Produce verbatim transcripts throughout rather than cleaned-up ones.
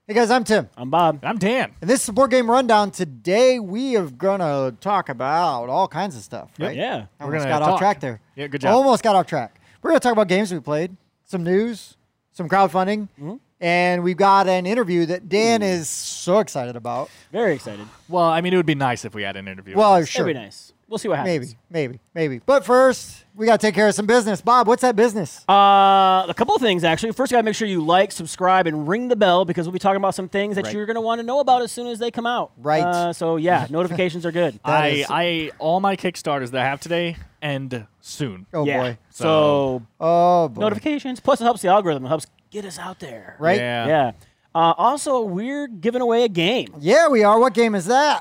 Hey guys, I'm Tim. I'm Bob. I'm Dan. And this is the Board Game Rundown. Today we are going to talk about all kinds of stuff, right? Yeah. I We're almost gonna got off talk. track there. Yeah, good job. Almost got off track. We're going to talk about games we played, some news, some crowdfunding, Mm-hmm. and we've got an interview that Dan is so excited about. Very excited. Well, I mean, it would be nice if we had an interview. Well, That'd sure. be nice. We'll see what happens. Maybe, maybe, maybe. But first, we got to take care of some business. Bob, what's that business? Uh, a couple of things, actually. First, you got to make sure you like, subscribe, and ring the bell because we'll be talking about some things that Right. you're going to want to know about as soon as they come out. Right. Uh, so, yeah, notifications are good. That I, is- I, all my Kickstarters that I have today end soon. Oh, yeah. boy. So, Oh, boy. notifications. Plus, it helps the algorithm. It helps get us out there. Right? Yeah. Yeah. Uh, also, we're giving away a game. Yeah, we are. What game is that?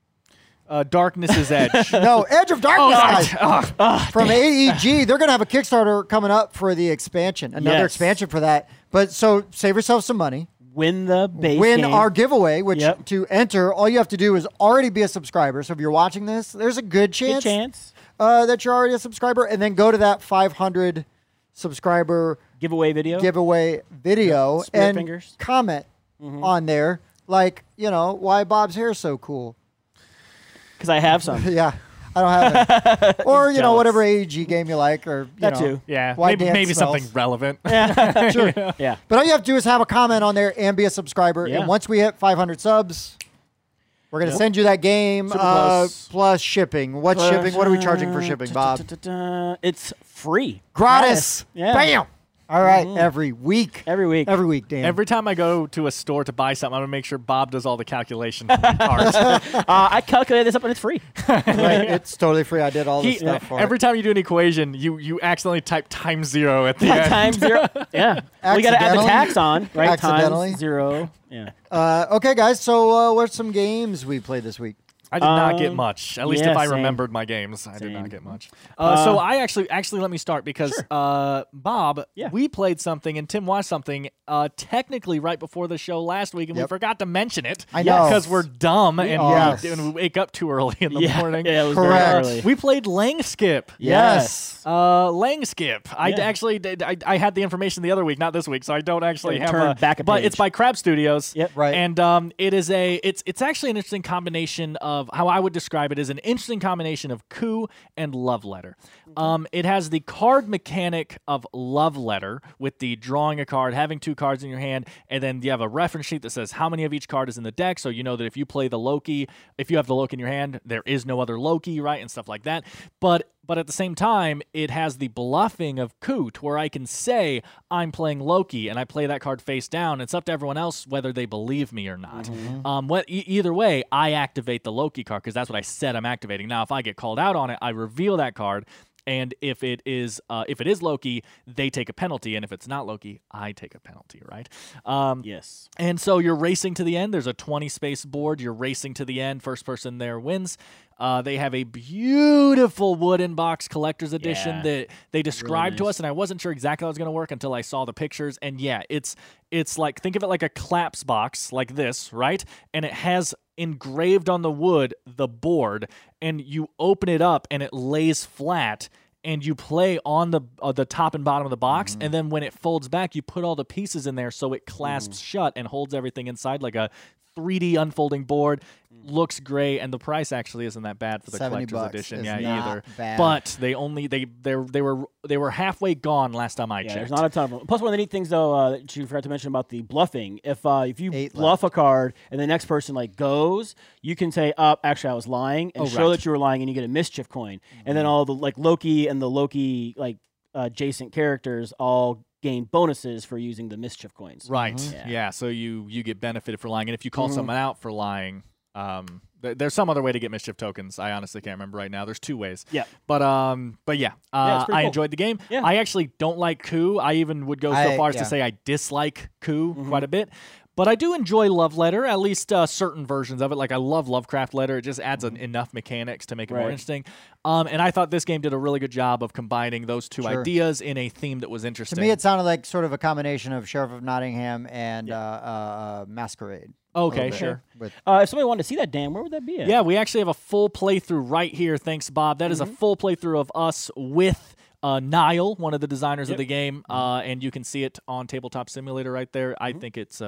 Uh, Darkness's Edge. No, Edge of Darkness, guys. Ugh. Ah, From A E G, they're going to have a Kickstarter coming up for the expansion, another Yes. expansion for that. But so save yourself some money. Win the base Win game. our giveaway, which Yep. to enter, all you have to do is already be a subscriber. So if you're watching this, there's a good Good chance, chance. Uh, that you're already a subscriber. And then go to that five hundred subscriber Giveaway video. giveaway video Spirit and fingers. comment Mm-hmm. on there, like, you know, why Bob's hair is so cool. Because I have some. Yeah, I don't have it. Or, you know, Jealous. whatever A E G game you like, or, you That know. too. Yeah, Why maybe, Dan maybe smells. something relevant. Sure. Yeah. But all you have to do is have a comment on there and be a subscriber. Yeah. And once we hit five hundred subs, we're going to Yep. send you that game Super uh, close. plus shipping. What shipping? What are we charging for shipping, Bob? Da-da-da-da. It's free. Gratis. Yeah. Bam. All right. Every week. Every week. Every week, Dan. Every time I go to a store to buy something, I'm going to make sure Bob does all the calculation parts. uh, I calculated this up and it's free. right? It's totally free. I did all He- this stuff for every it. time you do an equation, you, you accidentally type times zero at the end. Times zero. Yeah. We got to add the Accidentally? tax on, right? Accidentally? Times zero. Yeah. Uh, okay, guys. So uh, what's some games we played this week? I did not get Um, much. At least yeah, if I same. remembered my games, I did Same. not get much. Uh, Uh, so I actually, actually, let me start because Sure. uh, Bob, Yeah. we played something and Tim watched something uh, technically right before the show last week, and we Yep. forgot to mention it. I know. because we're dumb and, are. we, and we wake up too early in the yeah. morning. Yeah, it was Correct. very early. We played Lang Skip. Yes. Uh, Lang Skip. I d- Yeah. actually did, I, I had the information the other week, not this week, so I don't actually Yeah, have. turn a, back a but page. it's by Crab Studios. Yep. Right. And um, it is a it's it's actually an interesting combination of how I would describe it is an interesting combination of coup and love letter. Um, it has the card mechanic of love letter with the drawing a card, having two cards in your hand, and then you have a reference sheet that says how many of each card is in the deck, so you know that if you play the Loki, if you have the Loki in your hand, there is no other Loki, right, and stuff like that. But But at the same time, it has the bluffing of coup, to where I can say I'm playing Loki and I play that card face down. It's up to everyone else whether they believe me or not. Um, what, e- either way, I activate the Loki card because that's what I said I'm activating. Now, if I get called out on it, I reveal that card. And if it is uh, if it is Loki, they take a penalty, and if it's not Loki, I take a penalty, right? Um, Yes. and so you're racing to the end. There's a twenty space board. You're racing to the end. First person there wins. Uh, they have a beautiful wooden box collector's edition Yeah. that they described to nice. us, and I wasn't sure exactly how it was going to work until I saw the pictures. And yeah, it's it's like, think of it like a collapse box like this, right? And it has engraved on the wood the board, and you open it up and it lays flat. And you play on the uh, the top and bottom of the box, and then when it folds back, you put all the pieces in there so it clasps shut and holds everything inside like a three D unfolding board. Looks great, and the price actually isn't that bad for the seventy collector's bucks edition. is Yeah, not either. bad. But they only they they they were they were halfway gone last time I Yeah, checked. there's not a ton of them. Plus, one of the neat things, though, uh, that you forgot to mention about the bluffing. If uh, if you Eight bluff a card and the next person like goes, you can say, "Up, actually, I was lying," and Oh, show right. that you were lying, and you get a mischief coin. And then all the like Loki and the Loki like uh, adjacent characters all gain bonuses for using the mischief coins. Right. Mhm. Yeah. Yeah. So you you get benefited for lying, and if you call Mhm. someone out for lying, um, th- there's some other way to get mischief tokens. I honestly can't remember right now. There's two ways. Yeah. But um, but yeah, Yeah, uh, it's pretty I cool. enjoyed the game. Yeah. I actually don't like coup. I even would go so I- far as yeah. to say I dislike coup Mm-hmm. quite a bit. But I do enjoy Love Letter, at least uh, certain versions of it. Like I love Lovecraft Letter; it just adds an, enough mechanics to make it more Right. interesting. Um, and I thought this game did a really good job of combining those two Sure. ideas in a theme that was interesting. To me, it sounded like sort of a combination of Sheriff of Nottingham and uh, uh, uh, Masquerade. a okay, little bit, sure. With Uh, if somebody wanted to see that, Dan, where would that be at? Yeah, we actually have a full playthrough right here. Thanks, Bob. That is a full playthrough of us with uh, Niall, one of the designers Yep. of the game, uh, and you can see it on Tabletop Simulator right there. I think it's uh,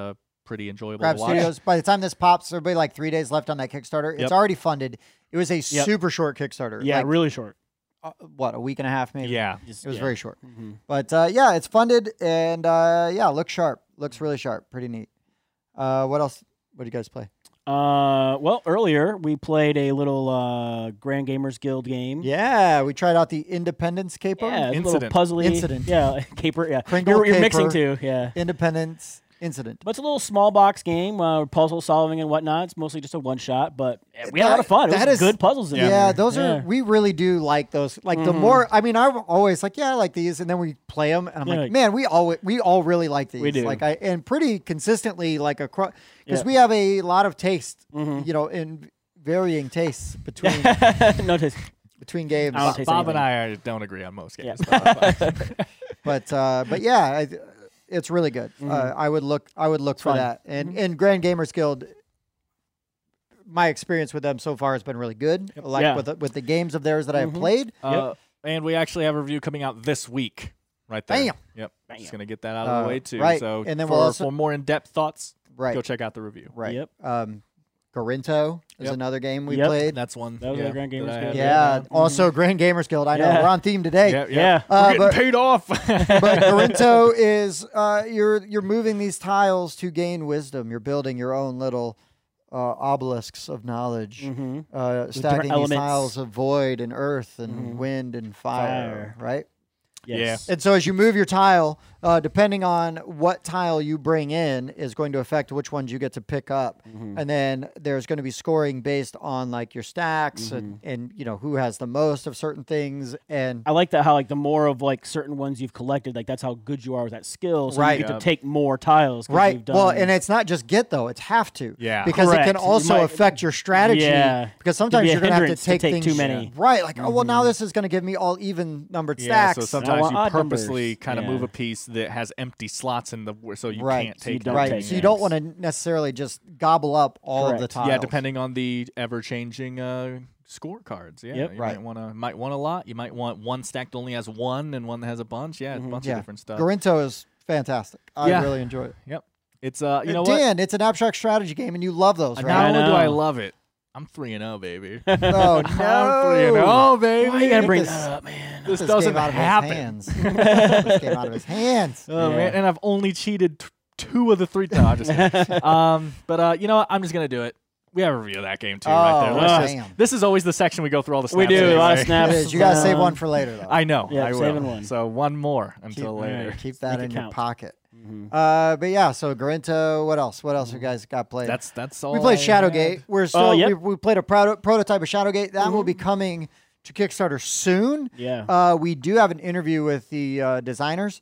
pretty enjoyable Crab to watch. Studios. By the time this pops, there'll be like three days left on that Kickstarter. Yep. It's already funded. It was a super short Kickstarter. Yeah, like, really short. uh, what, a week and a half maybe? Yeah. Just- It was yeah. very short. Mhm. But uh, yeah, it's funded and uh, yeah, looks sharp. Looks really sharp. Pretty neat. Uh, what else? What do you guys play? Uh, well, earlier we played a little uh, Grand Gamers Guild game. Yeah, we tried out the Independence Caper. Yeah, it's a little Incident. puzzly. Incident. Yeah, caper. Yeah, Kringle you're, you're mixing caper. too. Yeah, Independence Incident. but it's a little small box game, uh, puzzle solving and whatnot. It's mostly just a one shot, but yeah, we had a lot of fun. It That was is- good puzzles in Yeah, there. those Yeah. are, we really do like those. Like the Mhm. more, I mean, I'm always like, yeah, I like these. And then we play them and I'm Yeah, like, like- man, we all, we all really like these. We do. Like I, and pretty consistently like across, because Yeah. we have a lot of taste, Mhm. you know, in varying tastes between, no, taste. between games. I don't taste Bob and anything. I don't agree on most games. Yeah. but that's fine. But, uh, but yeah, I, it's really good. Uh, I would look, I would look for fun. that. And, and Grand Gamers Guild, my experience with them so far has been really good. Like Yeah. with, the- with the games of theirs that I have Mhm. played. Uh, and we actually have a review coming out this week, right there. Bam. Yep. Bam. Just gonna get that out of Uh, the way too. right. So And then for, we'll also- for more in-depth thoughts, Right. go check out the review. Right. Yep. Um, Garinto is Yep. another game we Yep. played. That's one. That was yeah, our Grand that Gamers I Guild. had Yeah. written Also, Grand Gamers Guild. I know Yeah. we're on theme today. down. Yeah. Yeah. Uh, We're but- getting paid off. But Garinto is uh, you're you're moving these tiles to gain wisdom. You're building your own little uh, obelisks of knowledge. Mm-hmm. Uh, different stacking these elements. tiles of void and earth and Mhm. wind and fire, Fire. right? Yes. And so as you move your tile, uh, depending on what tile you bring in is going to affect which ones you get to pick up. Mhm. And then there's going to be scoring based on like your stacks and, and you know who has the most of certain things. And I like that how like the more of like certain ones you've collected, like that's how good you are with that skill. So Right. you get Yeah. to take more tiles. 'cause right, you've done, well, and it's not just get though; it's have to. Yeah. because it can Correct. You also might- affect your strategy. Yeah. because sometimes be a you're going to have to hindrance to take, take things too many. Right, like oh well, now this is going to give me all even numbered Yeah, stacks. so sometimes want you odd purposely numbers. kind of Yeah. move a piece that has empty slots in the so you Right. can't So you take don't right, take so you don't things. want to necessarily just gobble up all of the Correct. tiles. Yeah, depending on the ever-changing uh, scorecards. Yeah, Yep. you Right. might want to might want a lot. You might want one stack that only has one and one that has a bunch. Yeah, a bunch Yeah. of different stuff. Garinto is fantastic. I Yeah. really enjoy it. Yep. It's uh, you Uh, know what? Dan, it's an abstract strategy game, and you love those, Not right? I only do I know. love it, I'm three and zero, baby. Oh no! I'm three and zero, baby. Why you gotta Get bring this- that up, man? This This doesn't came out of happen. His hands. This came out of his hands. Oh Yeah. man, and I've only cheated t- two of the three. No, I'm just kidding. um, but uh, you know what? I'm just gonna do it. We have a review of that game too, right there. Oh, Let's just- damn. this is always the section we go through all the snaps. We do a lot of anyway. snaps. It is. You gotta save Um, one for later, though. I know. Yeah, I will. saving one. So one more keep, until later. keep that Make it in your count. pocket. Mhm. Uh, but yeah, so Garinto. What else? What else you guys got played? That's that's all. we played I Shadowgate. had. We're still yep. we, we played a proto- prototype of Shadowgate. That will be coming to Kickstarter soon. Yeah. Uh, we do have an interview with the uh, designers,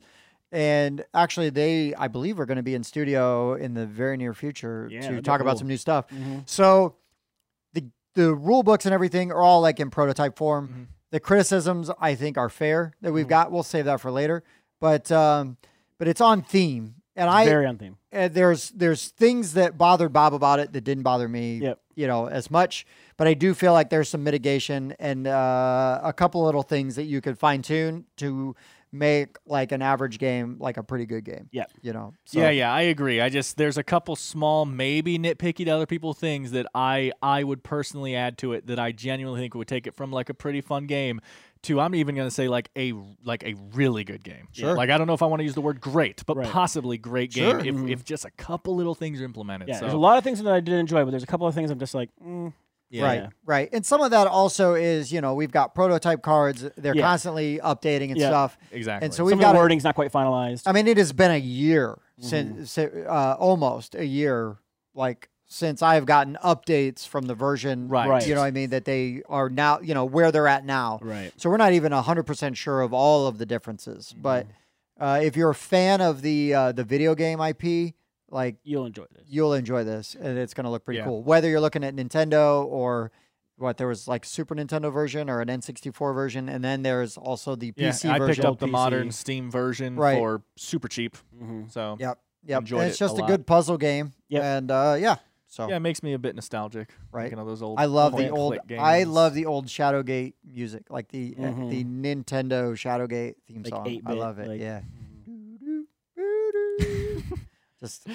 and actually, they I believe are going to be in studio in the very near future Yeah, to that'd be talk about cool. some new stuff. Mhm. So the the rule books and everything are all like in prototype form. Mhm. The criticisms I think are fair that Mm-hmm. we've got. We'll save that for later, but um, but it's on theme, and I Very on theme. uh, there's there's things that bothered Bob about it that didn't bother me, Yep. you know, as much. But I do feel like there's some mitigation and uh, a couple little things that you could fine tune to make like an average game like a pretty good game. Yep. You know. So, Yeah, yeah, I agree. I just there's a couple small, maybe nitpicky to other people things that I I would personally add to it that I genuinely think would take it from like a pretty fun game to I'm even gonna say like a like a really good game. Sure. Like I don't know if I want to use the word great, but Right. possibly great Sure. game if, Mhm. if just a couple little things are implemented. Yeah. so There's a lot of things that I did enjoy, but there's a couple of things I'm just like, mm, yeah. Right, right. And some of that also is, you know, we've got prototype cards. They're Yeah. constantly updating and Yeah. stuff. Exactly. And so some we've of got the to wording's not quite finalized. I mean, it has been a year Mm-hmm. since, uh, almost a year, like since I've gotten updates from the version, Right. Right. You know what I mean? That they are now, you know, where they're at now. Right. So we're not even one hundred percent sure of all of the differences. But uh, if you're a fan of the uh, the video game I P, like You'll enjoy this. you'll enjoy this, and it's going to look pretty Yeah. cool. Whether you're looking at Nintendo or what there was like Super Nintendo version or an N sixty-four version, and then there's also the P Yeah, C I version. picked up the P C. modern Steam version Right. for super cheap. Mm-hmm. So Yep, yep. Enjoyed And it's it just a a, lot. good puzzle game. Yep. And uh, yeah, so yeah, it makes me a bit nostalgic. Right. Thinking of those old I love point the old. click games. I love the old Shadowgate music, like the uh, Mhm. the Nintendo Shadowgate theme Like song. I eight-bit, love it. like- Yeah. Just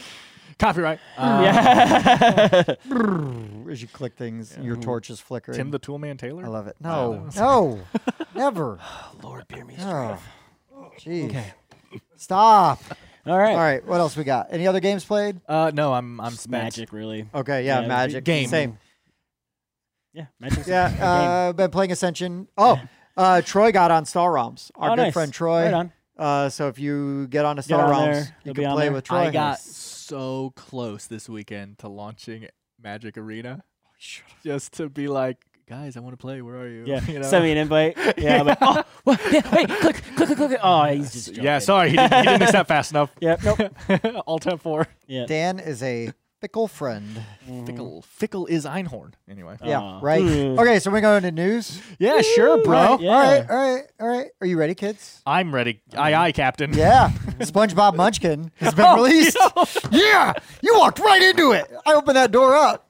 Copyright. Uh, yeah. As you click things, your torch is flickering. Tim the Toolman Taylor. I love it. No, no, never. Lord, beer me. Oh, jeez. Stop. All right. All right. What else we got? Any other games played? Uh, no, I'm I'm spent. Magic, really. Okay. Yeah. Yeah, Magic. game. Same. Yeah, Magic's Yeah. a game. Uh, been playing Ascension. Oh, uh, Troy got on Star Realms. Our Oh, good nice. friend Troy. Right on. Uh, so if you get on to Get Star on Realms, there. you You'll can be on play there. with Troy. I got so close this weekend to launching Magic Arena, just to be like, guys, I want to play. Where are you? Yeah. You know? Send me an invite. Yeah. I'm like, oh, what? Yeah, wait, click, click, click, click. Oh, he's just joking. Yeah, sorry, he didn't, he didn't accept fast enough. Yep. Nope. Alt F four. Yeah. Dan is a fickle friend. Fickle, fickle is Einhorn. Anyway. Yeah. Aw. Right. Ooh. Okay. So we're going to news. Yeah, sure, bro. All right. Yeah. All right. All right. All right. Are you ready, kids? I'm ready. Aye, aye, Captain. Yeah. SpongeBob Munchkin has been Oh, released. Yeah. You walked right into it. I opened that door up.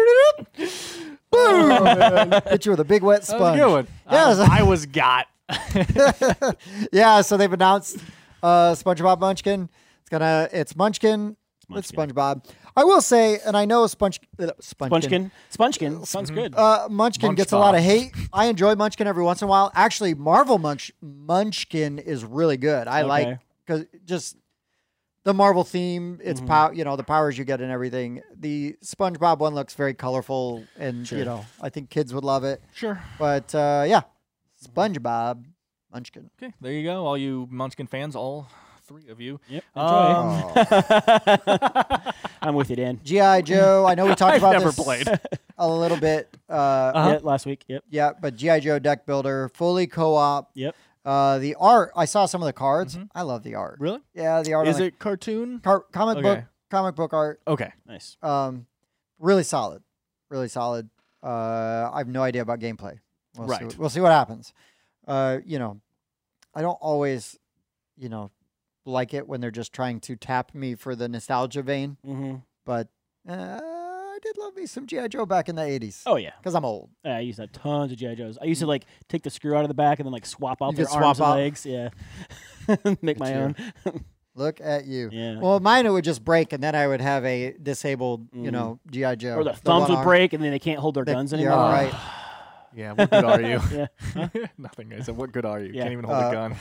Boom. Hit you with a big wet That was a sponge. good one. Yeah, I, so- I was got. Yeah, so they've announced uh, SpongeBob Munchkin. It's gonna, it's Munchkin with Munchkin. SpongeBob. I will say, and I know Sponge, uh, Spongekin. Spongekin, Spongekin. Sounds good. uh, Munchkin gets a lot of Munchbob. hate. I enjoy Munchkin every once in a while. Actually, Marvel Munch Munchkin is really good. I like Okay. because just the Marvel theme. It's Mhm. pow, you know, the powers you get and everything. The SpongeBob one looks very colorful, and Sure. you know, I think kids would love it. Sure. But uh, yeah, SpongeBob Munchkin. Okay, there you go. All you Munchkin fans, all three of you. Yep. Um, Oh. I'm with you, Dan. G I Joe. I know we talked I've about never this played. a little bit. Uh, Uh-huh. Yeah, last week. Yep. Yeah, but G I Joe deck builder, fully co-op. Yep. Uh, the art. I saw some of the cards. Mhm. I love the art. Really? Yeah, the art. Is on the it cartoon? car- comic Okay. book? Comic book art. Okay. Nice. Um, really solid. Really solid. Uh, I have no idea about gameplay. We'll Right. See, we'll see what happens. Uh, you know, I don't always, you know, like it when they're just trying to tap me for the nostalgia vein. Mm-hmm. But uh, I did love me some G I Joe back in the eighties. Oh yeah. Because I'm old. Yeah, I used to have tons of G I Joes. I used to like take the screw out of the back and then like swap out You their could arms swap and out. legs. Yeah. Make my at own. Look at you. Yeah. Well, mine it would just break, and then I would have a disabled, you Mhm. know, G I Joe. Or the The thumbs one would arm. break and then they can't hold their They- guns yeah, anymore. right. Yeah, what good are you? Yeah. Nothing. I said, what good are you? Yeah. Can't even hold Uh, a gun.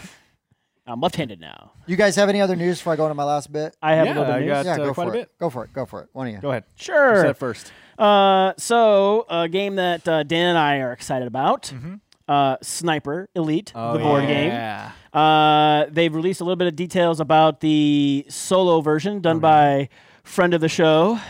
I'm left-handed now. You guys have any other news before I go into my last bit? I have Yeah, a little bit I of news. got- yeah, uh, go quite for a it. bit. Go for it. Go for it. One of you. Go ahead. You Sure. said first. Uh, so a game that uh, Dan and I are excited about, Mm-hmm. uh, Sniper Elite, Oh, the board yeah. game. Uh, they've released a little bit of details about the solo version done Oh, by friend of the show,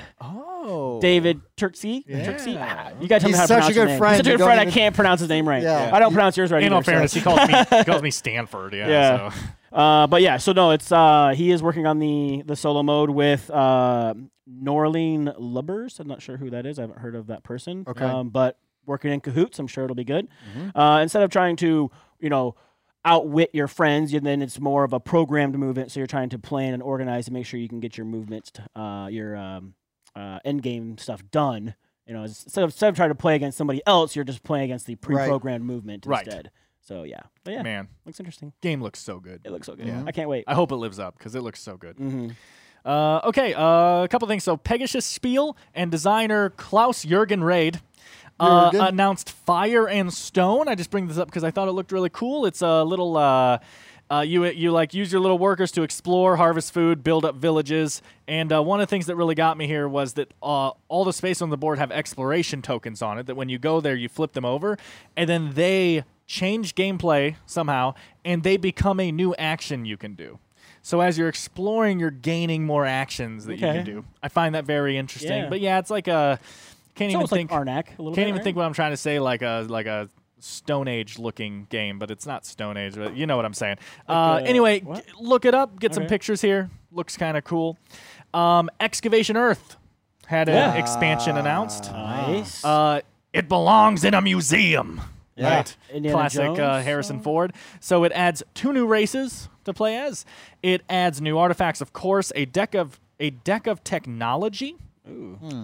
Oh. David Turksey. Yeah. Turksey? You guys tell me He's how to such a pronounce his good name. friend, He's such a you good don't friend. I even- can't pronounce his name right. Yeah. I don't pronounce yours right In either. all so- fairness, he calls me he calls me Stanford. Yeah. Yeah. So. Uh, but yeah, so no, it's uh, he is working on the the solo mode with uh, Norleen Lubbers. I'm not sure who that is. I haven't heard of that person. Okay. Um, but working in cahoots, I'm sure it'll be good. Mhm. Uh, instead of trying to, you know, outwit your friends, and then it's more of a programmed movement. So you're trying to plan and organize and make sure you can get your movements, uh, your um, uh, end game stuff done. You know, instead of instead of trying to play against somebody else, you're just playing against the pre-programmed movement Right. instead. So yeah, but yeah, Man, looks interesting. game looks so good. It looks so good. Yeah. I can't wait. I hope it lives up because it looks so good. Mm-hmm. Uh, okay, uh, a couple things. So Pegasus Spiel and designer Klaus Jürgen Raid uh, Jürgen? announced Fire and Stone. I just bring this up because I thought it looked really cool. It's a little. Uh, uh, you you like use your little workers to explore, harvest food, build up villages, and uh, one of the things that really got me here was that uh, all the space on the board have exploration tokens on it. That when you go there, you flip them over, and then they change gameplay somehow, and they become a new action you can do. So as you're exploring, you're gaining more actions that you Okay. can do. I find that very interesting. Yeah. But yeah, it's like a can't It's even almost think like Arnak a little can't bit, even right? think what I'm trying to say like a like a Stone Age looking game, but it's not Stone Age. But you know what I'm saying. uh, uh, anyway, what? g- look it up. Get some Okay. pictures here. Looks kind of cool. Um, Excavation Earth had an Yeah. expansion announced. Nice. Uh, it belongs in a museum. Yeah. Right. Indiana Classic uh, Jones, Harrison uh, Ford. So it adds two new races to play as. It adds new artifacts, of course, a deck of a deck of technology. Ooh. Hmm.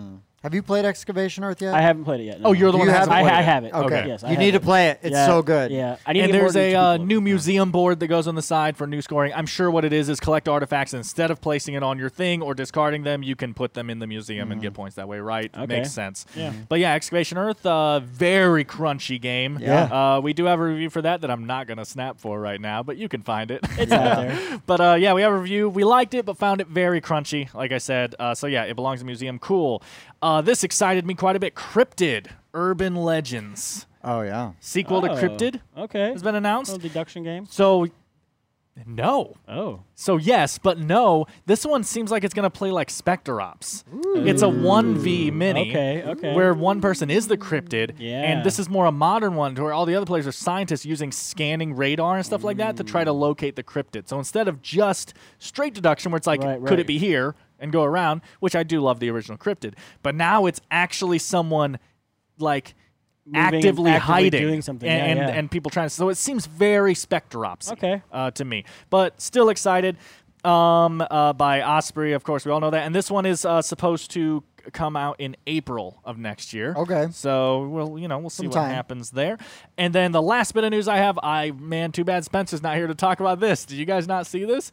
Have you played Excavation Earth yet? I haven't played it yet. No. Oh, you're the Do one you that have hasn't it? played I, I it. have it. Okay. Yes, I you have need to it. play it. It's Yeah, so good. Yeah, I need to And get more there's than a two uh, people. new museum board that goes on the side for new scoring. I'm sure what it is is collect artifacts. And instead of placing it on your thing or discarding them, you can put them in the museum and get points that way, right? Okay. Makes sense. Yeah. But yeah, Excavation Earth, uh, very crunchy game. Yeah. Uh, we do have a review for that that I'm not going to snap for right now, but you can find it. It's out there. But uh, yeah, we have a review. We liked it, but found it very crunchy, like I said. Uh, so yeah, it belongs in a museum. Cool. Uh, this excited me quite a bit. Cryptid Urban Legends. Oh yeah. Sequel to Oh, Cryptid Okay. has been announced. Little deduction game. So, no. Oh. So yes, but no. This one seems like it's going to play like Spectre Ops. It's a one v mini. Okay, okay. Where one person is the cryptid. Yeah. And this is more a modern one to where all the other players are scientists using scanning radar and stuff like that to try to locate the cryptid. So instead of just straight deduction where it's like, Right, could right. it be here and go around, which I do love the original cryptid. But now it's actually someone like Moving and actively, actively hiding doing something. and, Yeah, and, yeah. and people trying to. So it seems very Spectre Ops Okay. uh, to me, but still excited. Um, uh, by Osprey, of course, we all know that. And this one is uh, supposed to c- come out in April of next year. Okay. So we'll, you know, we'll see Some what time. happens there. And then the last bit of news I have, I man, too bad Spencer's not here to talk about this. Did you guys not see this?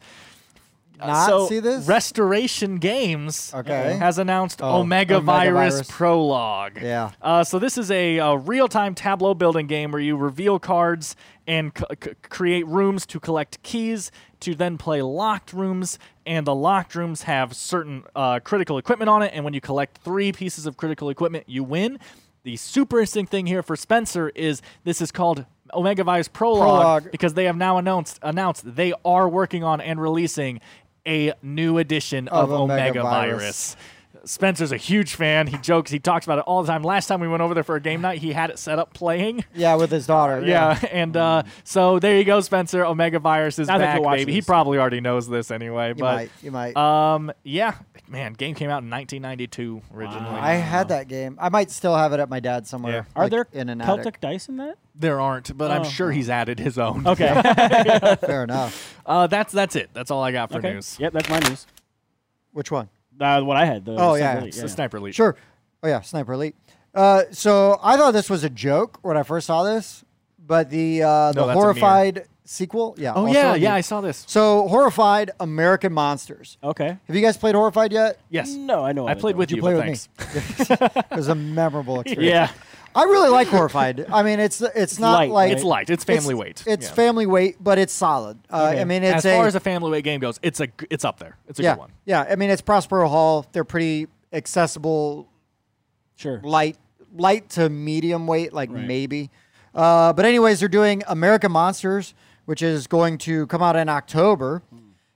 Uh, Not so see this? Restoration Games Okay. has announced Oh, Omega, Omega Virus, Virus. Prologue. Yeah. Uh, so this is a, uh real-time tableau building game where you reveal cards and c- c- create rooms to collect keys to then play locked rooms, and the locked rooms have certain uh, critical equipment on it, and when you collect three pieces of critical equipment, you win. The super interesting thing here for Spencer is this is called Omega Virus Prologue, Prologue. because they have now announced announced they are working on and releasing a new edition of, Of Omega, Omega Virus. Virus. Spencer's a huge fan. He jokes, he talks about it all the time. Last time we went over there for a game night, he had it set up playing. Yeah, with his daughter. Yeah, and uh, so there you go, Spencer. Omega Virus is Now that back, you're watching baby. He this. probably already knows this anyway, You but might. You might. um, yeah, man, game came out in nineteen ninety-two originally. I had that game. I might still have it at my dad's somewhere. Yeah. Are like, there in an Celtic attic. dice in that? There aren't, but I'm Oh. sure he's added his own. Okay. Fair enough. Uh, that's that's it. That's all I got for okay. news. Yep, that's my news. Which one? Uh, what I had. The Oh, Sniper yeah. Elite, It's the Sniper Elite. Sure. Oh yeah, Sniper Elite. Uh, so I thought this was a joke when I first saw this, but the uh, No, the that's a Horrified sequel, yeah. Oh also yeah, a yeah, new- I saw this. So Horrified American Monsters. Okay. Have you guys played Horrified yet? Yes. No, I know. I of it, played though. with You you, play but with thanks. It was a memorable experience. Yeah. I really like Horrified. I mean, it's it's not light, like It's light. It's family it's, weight. It's Yeah. family weight, but it's solid. Uh, Okay. I mean, it's as a far as a family weight game goes, it's a g- it's up there. It's a yeah, good one. yeah. I mean, it's Prospero Hall. They're pretty accessible, Sure. light light to medium weight, like Right. maybe. Uh, but anyways, they're doing American Monsters, which is going to come out in October,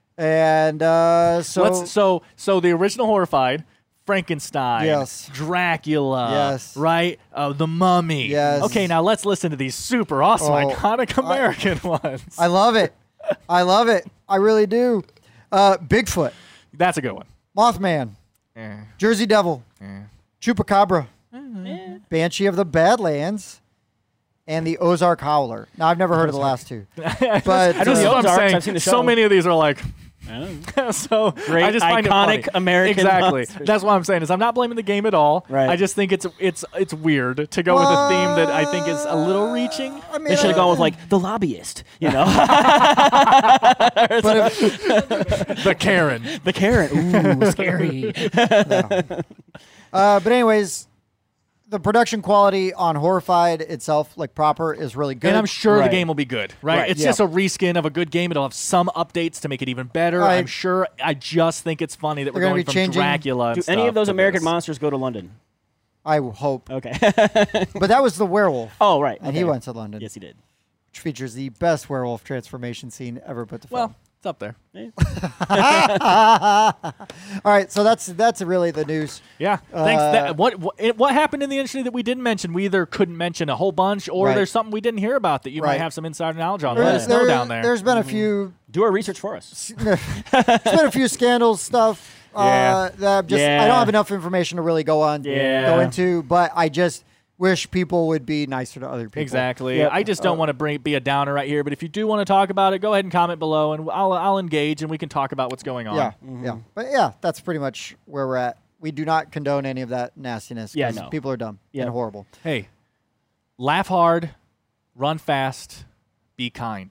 and uh, so Let's, so so the original Horrified, Frankenstein, Yes. Dracula, Yes. right, uh, the Mummy. Yes. Okay, now let's listen to these super awesome, Oh, iconic American ones. I love it. I love it. I really do. Uh, Bigfoot, That's a good one. Mothman, Eh, Jersey Devil, eh. Chupacabra, Eh. Banshee of the Badlands, and the Ozark Howler. Now, I've never heard of the last two, but I know That's the what I'm Ozarks, saying. I've seen the So show. many of these are like. I know. so Great, I just find it iconic funny. American Exactly. monsters. That's what I'm saying. Is I'm not blaming the game at all. Right. I just think it's it's it's weird to go with a theme that I think is a little reaching. I mean, They should have uh, gone with like the lobbyist, you know, but if, The Karen. the Karen. Ooh, scary. uh, but anyways, the production quality on Horrified itself, like proper, is really good. And I'm sure Right. the game will be good, right? Right. It's Yeah. just a reskin of a good game. It'll have some updates to make it even better. Right. I'm sure. I just think it's funny that They're we're gonna going be from changing- Dracula. Do and any stuff of those to American this. monsters go to London? I hope. Okay. But that was the werewolf, oh, right. and okay. he went to London, Yes, he did. which features the best werewolf transformation scene ever put to film. Well, it's up there. Eh. All right, so that's that's really the news. Yeah. Thanks. Uh, That, what what, it, what happened in the industry that we didn't mention? We either couldn't mention a whole bunch, or Right. there's something we didn't hear about that you Right. might have some insider knowledge on. Let There's, us know there- down there. There's been a few Do our research for us. there's been a few scandals stuff uh, Yeah. that I'm just I Yeah. don't have enough information to really go on Yeah. go into, but I just wish people would be nicer to other people. Exactly. Yep. I just don't want to bring be a downer right here, but if you do want to talk about it, go ahead and comment below, and I'll I'll engage, and we can talk about what's going on. Yeah, yeah. But yeah, that's pretty much where we're at we do not condone any of that nastiness. Yeah, 'cause no. people are dumb Yeah. and horrible. Hey, laugh hard, run fast, be kind.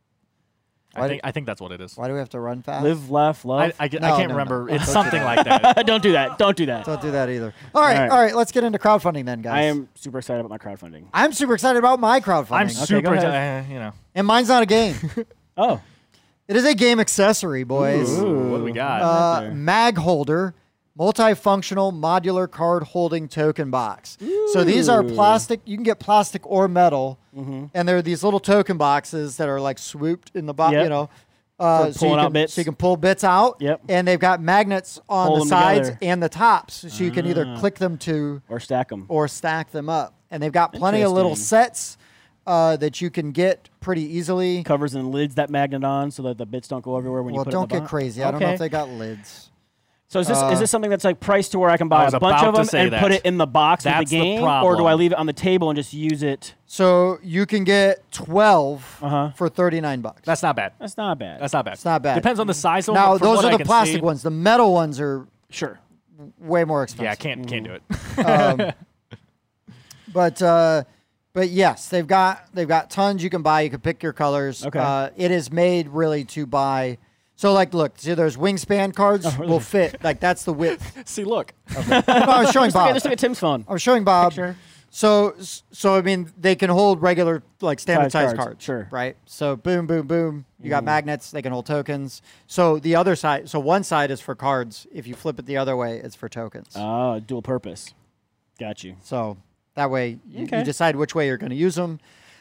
I Why think I think that's what it is. Why do we have to run fast? Live, laugh, I, love. I, get- No, I can't no, no. remember. It's Don't do something that. like that. Don't do that. Don't do that. Don't do that either. All right, All right. all right. Let's get into crowdfunding then, guys. I am super excited about my crowdfunding. I'm super excited about my crowdfunding, I'm Okay, super go ahead. excited. Uh, you know. and mine's not a game. Oh. It is a game accessory, boys. Ooh. What do we got? Uh, there. mag holder, multifunctional modular card holding token box. So these are Ooh. plastic. You can get plastic or metal, Mm-hmm. and they're these little token boxes that are like swooped in the box. Yep. You know, uh, For so pulling you out can, bits. So you can pull bits out. Yep. And they've got magnets on Hold the them sides together. and the tops, so you can either Ah. click them to Or stack them. or stack them up. And they've got plenty of little Interesting. sets uh, that you can get pretty easily. Covers and lids that magnet on so that the bits don't go everywhere when Well, you put don't it in the get box. crazy. I don't know Okay. if they got lids. So is this Uh, is this something that's like priced to where I can buy I was a bunch about of to them say and that. put it in the box That's with the the game, or do problem. I leave it on the table and just use it? So you can get twelve Uh-huh. for thirty-nine bucks. That's not bad. That's not bad. That's not bad. It's not bad. Depends on the size of them. Now but from those what are I the can plastic see- ones. The metal ones are Sure. way more expensive. Yeah, can't can't do Mm-hmm. it. Um, but uh, but yes, they've got they've got tons you can buy. You can pick your colors. Okay. Uh, it is made really to buy. So like, look, see, those wingspan cards Oh, really? will fit. Like that's the width. See, look. No, I was showing Just look, at, Bob. just look at Tim's phone. I was showing Bob. Picture. So so I mean, they can hold regular like standard Size size cards, cards. sure. Right. So boom, boom, boom. You got Mhm. magnets. They can hold tokens. So the other side. So one side is for cards. If you flip it the other way, it's for tokens. Oh, dual purpose. Got you. So that way you, Okay. you decide which way you're going to use them.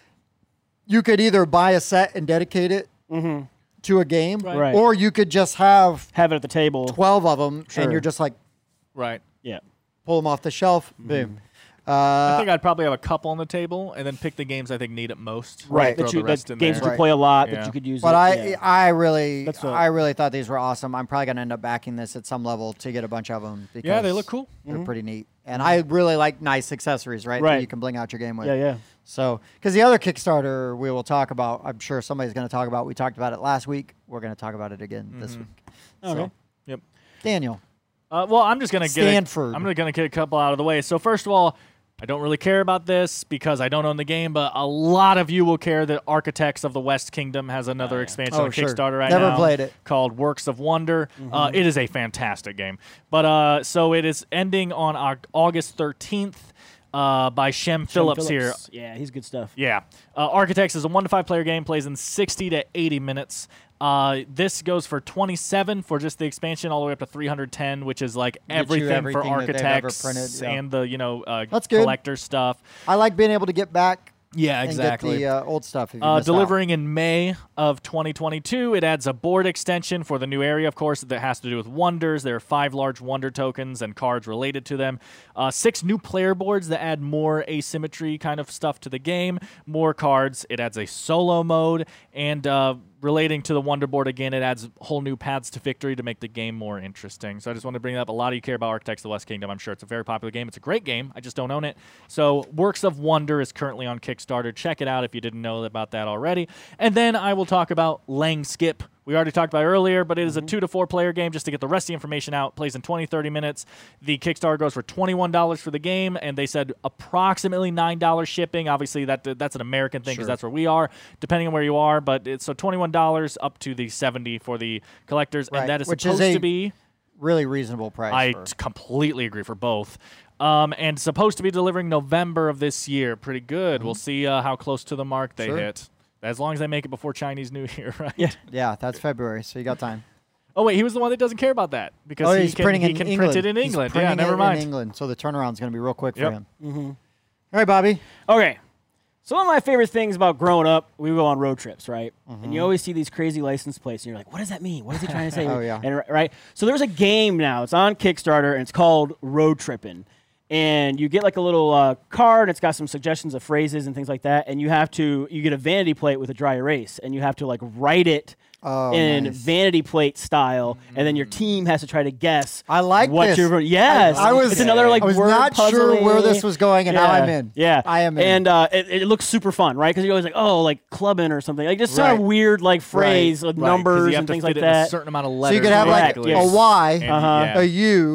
You could either buy a set and dedicate it Mm-hmm. to a game, Right. Right. or you could just have Have it at the table. twelve of them Sure. and you're just like Right. Yeah. pull them off the shelf. Boom. I Uh, think I'd probably have a couple on the table and then pick the games I think need it most. Right. Throw That you the rest that in games there. that you Right. play a lot Yeah. that you could use. but it. I, yeah. I really, That's what- I really thought these were awesome. I'm probably going to end up backing this at some level to get a bunch of them. Because Yeah, they look cool. They're Mhm. pretty neat, and I really like nice accessories, right? That Right. you can bling out your game with. yeah, yeah. So, because the other Kickstarter we will talk about, I'm sure somebody's going to talk about. We talked about it last week. We're going to talk about it again this Mhm. week. Okay. So, Yep. Daniel, Uh, well, I'm just gonna get. Stanford. A, I'm gonna get a couple out of the way. So first of all, I don't really care about this because I don't own the game, but a lot of you will care that Architects of the West Kingdom has another Oh, yeah. expansion Oh, on sure. Kickstarter right Never now. played it. Called Works of Wonder. Uh, it is a fantastic game. But uh, so it is ending on Au- August thirteenth uh, by Shem, Phillips, here. Yeah, he's good stuff. Yeah. Uh, Architects is a one to five player game, plays in sixty to eighty minutes. Uh, this goes for twenty-seven for just the expansion, all the way up to three hundred ten, which is like Gets you everything, everything for that they've ever Architects printed, yeah. and the you know uh, That's good. collector stuff. I like being able to get back Yeah, and exactly. get the uh, old stuff. If you Uh, missed out. delivering in May of twenty twenty-two, it adds a board extension for the new area, of course, that has to do with wonders. There are five large wonder tokens and cards related to them. Uh, six new player boards that add more asymmetry kind of stuff to the game. More cards. It adds a solo mode. And uh, relating to the wonder board again, it adds whole new paths to victory to make the game more interesting. So I just want to bring that up. A lot of you care about Architects of the West Kingdom. I'm sure it's a very popular game. It's a great game. I just don't own it. So Works of Wonder is currently on Kickstarter. Check it out if you didn't know about that already. And then I will talk about Lang Skip. We already talked about it earlier, but it is a two to four player game just to get the rest of the information out. Plays in twenty, thirty minutes. The Kickstarter goes for twenty-one dollars for the game, and they said approximately nine dollars shipping. Obviously, that that's an American thing because Sure. that's where we are, depending on where you are. But it's so twenty-one dollars up to the seventy for the collectors, Right, and that is which is supposed a to be. Really reasonable price. I for- t- completely agree for both. Um, and supposed to be delivering November of this year. Pretty good. We'll see uh, how close to the mark they Sure. hit. As long as they make it before Chinese New Year, right? Yeah. yeah, that's February, so you got time. Oh wait, he was the one that doesn't care about that because Oh, he he's can, printing he in can England. print it in He's England. Yeah, printing never it mind. in England, so the turnaround's going to be real quick Yep. for him. Mm-hmm. All right, Bobby. Okay. So one of my favorite things about growing up, we go on road trips, right? Mm-hmm. And you always see these crazy license plates, and you're like, "What does that mean? What is he trying to say?" Oh, yeah. And right. So there's a game now. It's on Kickstarter, and it's called Road Trippin'. And you get like a little uh, card. It's got some suggestions of phrases and things like that. And you have to, you get a vanity plate with a dry erase, and you have to like write it Oh, in nice. vanity plate style, and then your team has to try to guess. I like what this. you're. Yes, I was- It's another like I was word not sure puzzle-y. where this was going, and now Yeah. I'm in. Yeah, I am in. And uh, it, it looks super fun, right? Because you're always like, oh, like clubbing or something, like just some Right. weird like phrase with Right, 'cause numbers you have and to things fit like it in a that. certain amount of So letters. you could have like Exactly. a Y, And- Uh-huh. yeah. a U, Mhm.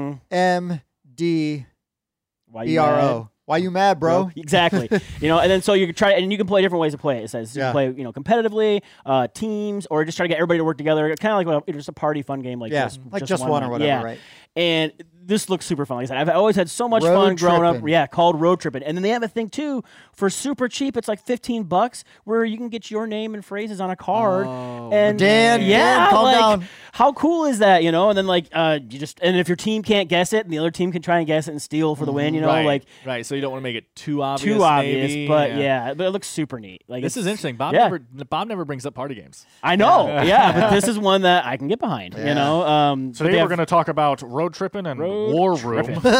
M D Why B you R mad? O. Why you mad, bro? Exactly. You know, and then so you can try, and you can play different ways to play it. It says you Yeah. can play, you know, competitively, uh, teams, or just try to get everybody to work together. Kind of like a, just a party fun game, like Yeah, just, like just one or round. whatever, yeah. right? And this looks super fun. Like I said, I've always had so much Road fun growing up. tripping. Yeah, called Road Tripping. And then they have a thing too for super cheap. It's like fifteen bucks where you can get your name and phrases on a card. Oh, and Dan, yeah, Dan, calm like, down. how cool is that? You know, and then like uh, you just and if your team can't guess it, and the other team can try and guess it and steal for the win. You know, right, like right. So you don't want to make it too obvious. too obvious, maybe. but yeah. but it looks super neat. Like This it's- is interesting. Bob yeah. never Bob never brings up party games. I know, yeah, but this is one that I can get behind. Yeah. You know, um, Today they we're have- going to talk about road tripping and Road war tripping. room.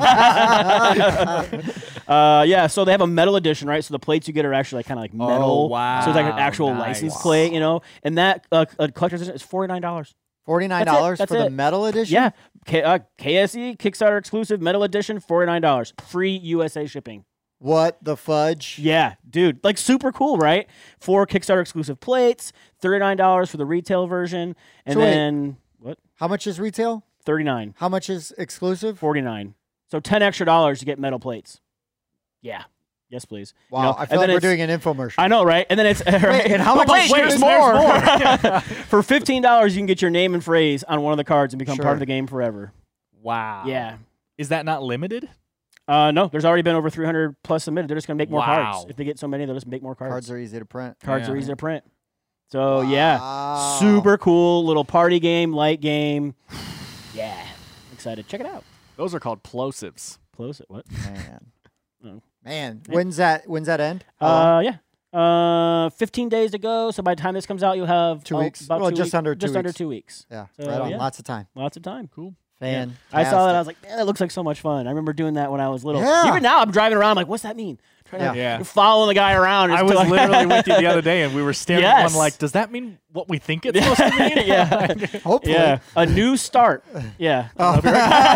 Uh, yeah, so they have a metal edition, right? So the plates you get are actually like kind of like metal. wow. So it's like an actual Nice. license plate, you know. And that uh, uh, collector's edition is forty nine dollars. Forty-nine That's it, dollars that's for the it. metal edition. Yeah, K- uh, K S E Kickstarter exclusive metal edition, forty nine dollars, free U S A shipping. What the fudge? Yeah, dude, like super cool, right? Four Kickstarter exclusive plates, thirty nine dollars for the retail version, and So wait. then what? How much is retail? Thirty nine, How much is exclusive? forty nine. So ten extra dollars to get metal plates. Yeah, yes, please. You Wow, know, I and feel like then we're it's- doing an infomercial. I know, right? And then it's right. and how But much wait, is there's shipping? more. There's more. For fifteen dollars, you can get your name and phrase on one of the cards and become Sure. part of the game forever. Wow. Yeah. Is that not limited? Uh, no, there's already been over three hundred plus submitted. They're just gonna make more Wow. cards. If they get so many, they'll just make more cards. Cards are easy to print. Cards Yeah. are easy to print. So yeah, Wow. super cool little party game, light game. Yeah, excited. Check it out. Those are called plosives. Close it. What? Man. Oh. Man, Yeah. when's that? When's that end? How long? Uh, yeah. Uh, fifteen days to go. So by the time this comes out, you'll have Two oh, weeks. About Well, two just weeks- under two just under weeks. two weeks. yeah, so, right on. yeah. Lots of time. Lots of time. Cool. Fan. I saw that. I was like, man, that looks like so much fun. I remember doing that when I was little. Yeah. Even now, I'm driving around. I'm like, what's that mean? Trying to, Yeah. You're following the guy around. I It's was like- literally with you the other day, and we were staring at Yes. one like, does that mean what we think it's supposed to mean? yeah, Hopefully. yeah. A new start. Yeah. Oh. watch,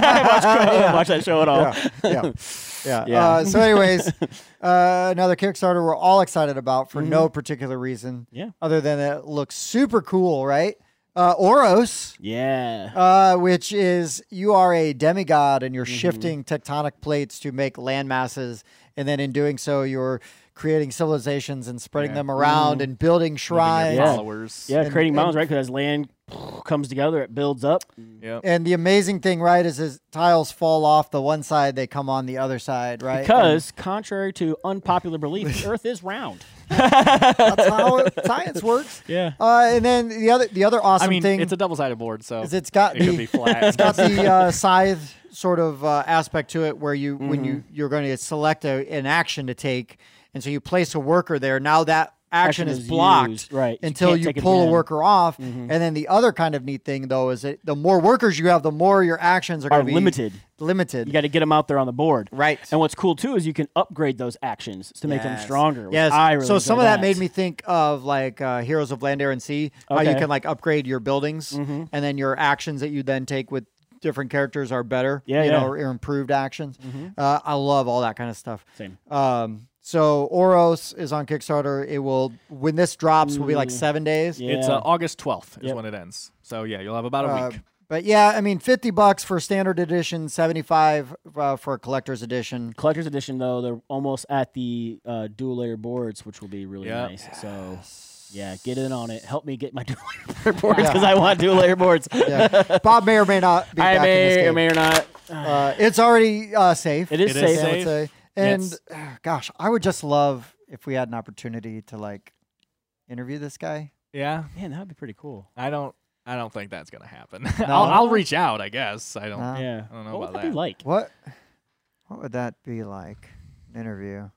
watch that show at all. yeah, yeah, yeah. Yeah. Uh, so, anyways, uh, another Kickstarter we're all excited about for Mhm. no particular reason, Yeah. other than that it looks super cool, right? Uh, Oros, Yeah. uh, which is you are a demigod and you're Mm-hmm. shifting tectonic plates to make land masses, and then in doing so, you're creating civilizations and spreading Yeah. them around and building shrines. Your Yeah. followers. Yeah, and- creating and- mountains, right? Because as land comes together, it builds up. Yep. And the amazing thing, right, is as tiles fall off the one side, they come on the other side, right? Because, contrary to unpopular belief, the Earth is round. And that's how it, science works. Yeah. Uh, and then the other the other awesome I mean, thing it's a double-sided board, so is it's got it could the be flat. it's got the uh, scythe sort of uh, aspect to it, where you when Mm-hmm. you you're going to select a, an action to take, and so you place a worker there. Now that action, is, blocked used, right? You until can't you take it pull a again. worker off. Mhm. And then the other kind of neat thing though is that the more workers you have, the more your actions are, Are going to be limited. Limited, You got to get them out there on the board. right? And what's cool too is you can upgrade those actions to make them Yes. stronger. which Yes. I really so some enjoy of that made me think of like uh, Heroes of Land, Air, and Sea. How you Okay. can like upgrade your buildings, Mhm. and then your actions that you then take with different characters are better. Yeah, you yeah. know, or improved actions. Mhm. Uh, I love all that kind of stuff. Same. Um, so Oros is on Kickstarter. It will when this drops will be like Ooh. seven days. Yeah. It's uh, August twelfth is Yep. when it ends. So yeah, you'll have about a Uh, week. But yeah, I mean, fifty bucks for standard edition, seventy-five uh, for a collector's edition. Collector's edition though, they're almost at the uh, dual layer boards, which will be really Yep. nice. So yeah, get in on it. Help me get my dual layer boards Yeah. because I want dual layer boards. Yeah. Bob may or may not be I back in this may or game. may or not. Uh, it's already uh, safe. It is It is safe. I would safe. say. And Yes. uh, gosh, I would just love if we had an opportunity to like interview this guy. Yeah, Man, that would be pretty cool. I don't. I don't think that's gonna happen. No? I'll, I'll reach out. I guess. I don't. No? Yeah. I don't know what would about that, that. be like? What? What would that be like? An interview.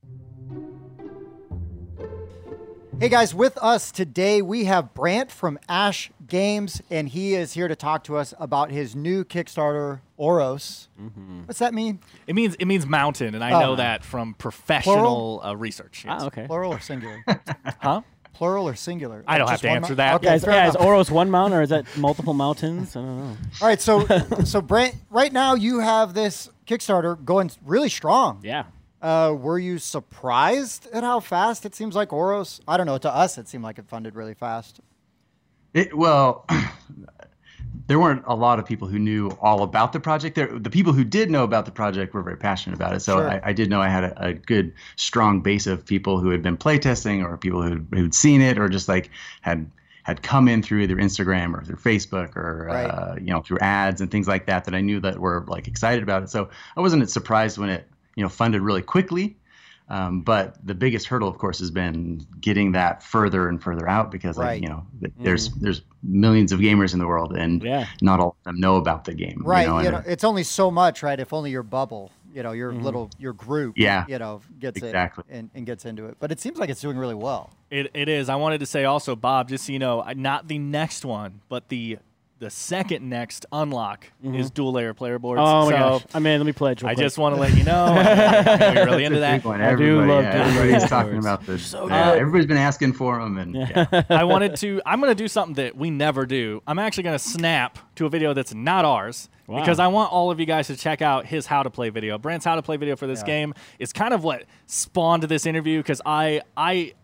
Hey guys, with us today we have Brant from Ash Games, and he is here to talk to us about his new Kickstarter, Oros. Mm-hmm. What's that mean? It means it means mountain, and I Oh. know that from professional uh, research. Yes. Ah, okay. Plural or singular? Huh? Plural or singular? I don't Just have to one answer mou- that. Okay, Yeah, is, fair yeah, is enough. Oros one mountain or is that multiple mountains? I don't know. All right, so so Brant, right now you have this Kickstarter going really strong. Yeah. Uh, were you surprised at how fast it seems like Oros? I don't know. To us, it seemed like it funded really fast. It, well, there weren't a lot of people who knew all about the project. There, the people who did know about the project were very passionate about it. So Sure. I, I did know I had a, a good, strong base of people who had been playtesting, or people who who'd seen it, or just like had had come in through either Instagram or through Facebook, or Right. uh, you know, through ads and things like that, that I knew that were like excited about it. So I wasn't surprised when it, you know, funded really quickly. Um, but the biggest hurdle, of course, has been getting that further and further out, because Right. like, you know, th- there's there's millions of gamers in the world, and Yeah. not all of them know about the game. Right. You know, You and know, it's only so much, right? If only your bubble, you know, your little your group, Yeah. you know, gets Exactly. it and, and gets into it. But it seems like it's doing really well. It, it is. I wanted to say also, Bob, just so you know, I- not the next one, but the the second next unlock is dual layer player boards. Oh my so gosh! I mean, let me pledge. Real I quick. just want to let you know. I know you're really into It's a big that. one. I do Everybody, love yeah, doing everybody's those talking words. about this. So yeah, good. everybody's been asking for them, and yeah. I wanted to. I'm going to do something that we never do. I'm actually going to snap to a video that's not ours. Wow. Because I want all of you guys to check out his how to play video. Brent's how to play video for this Yeah. game is kind of what spawned this interview, because I I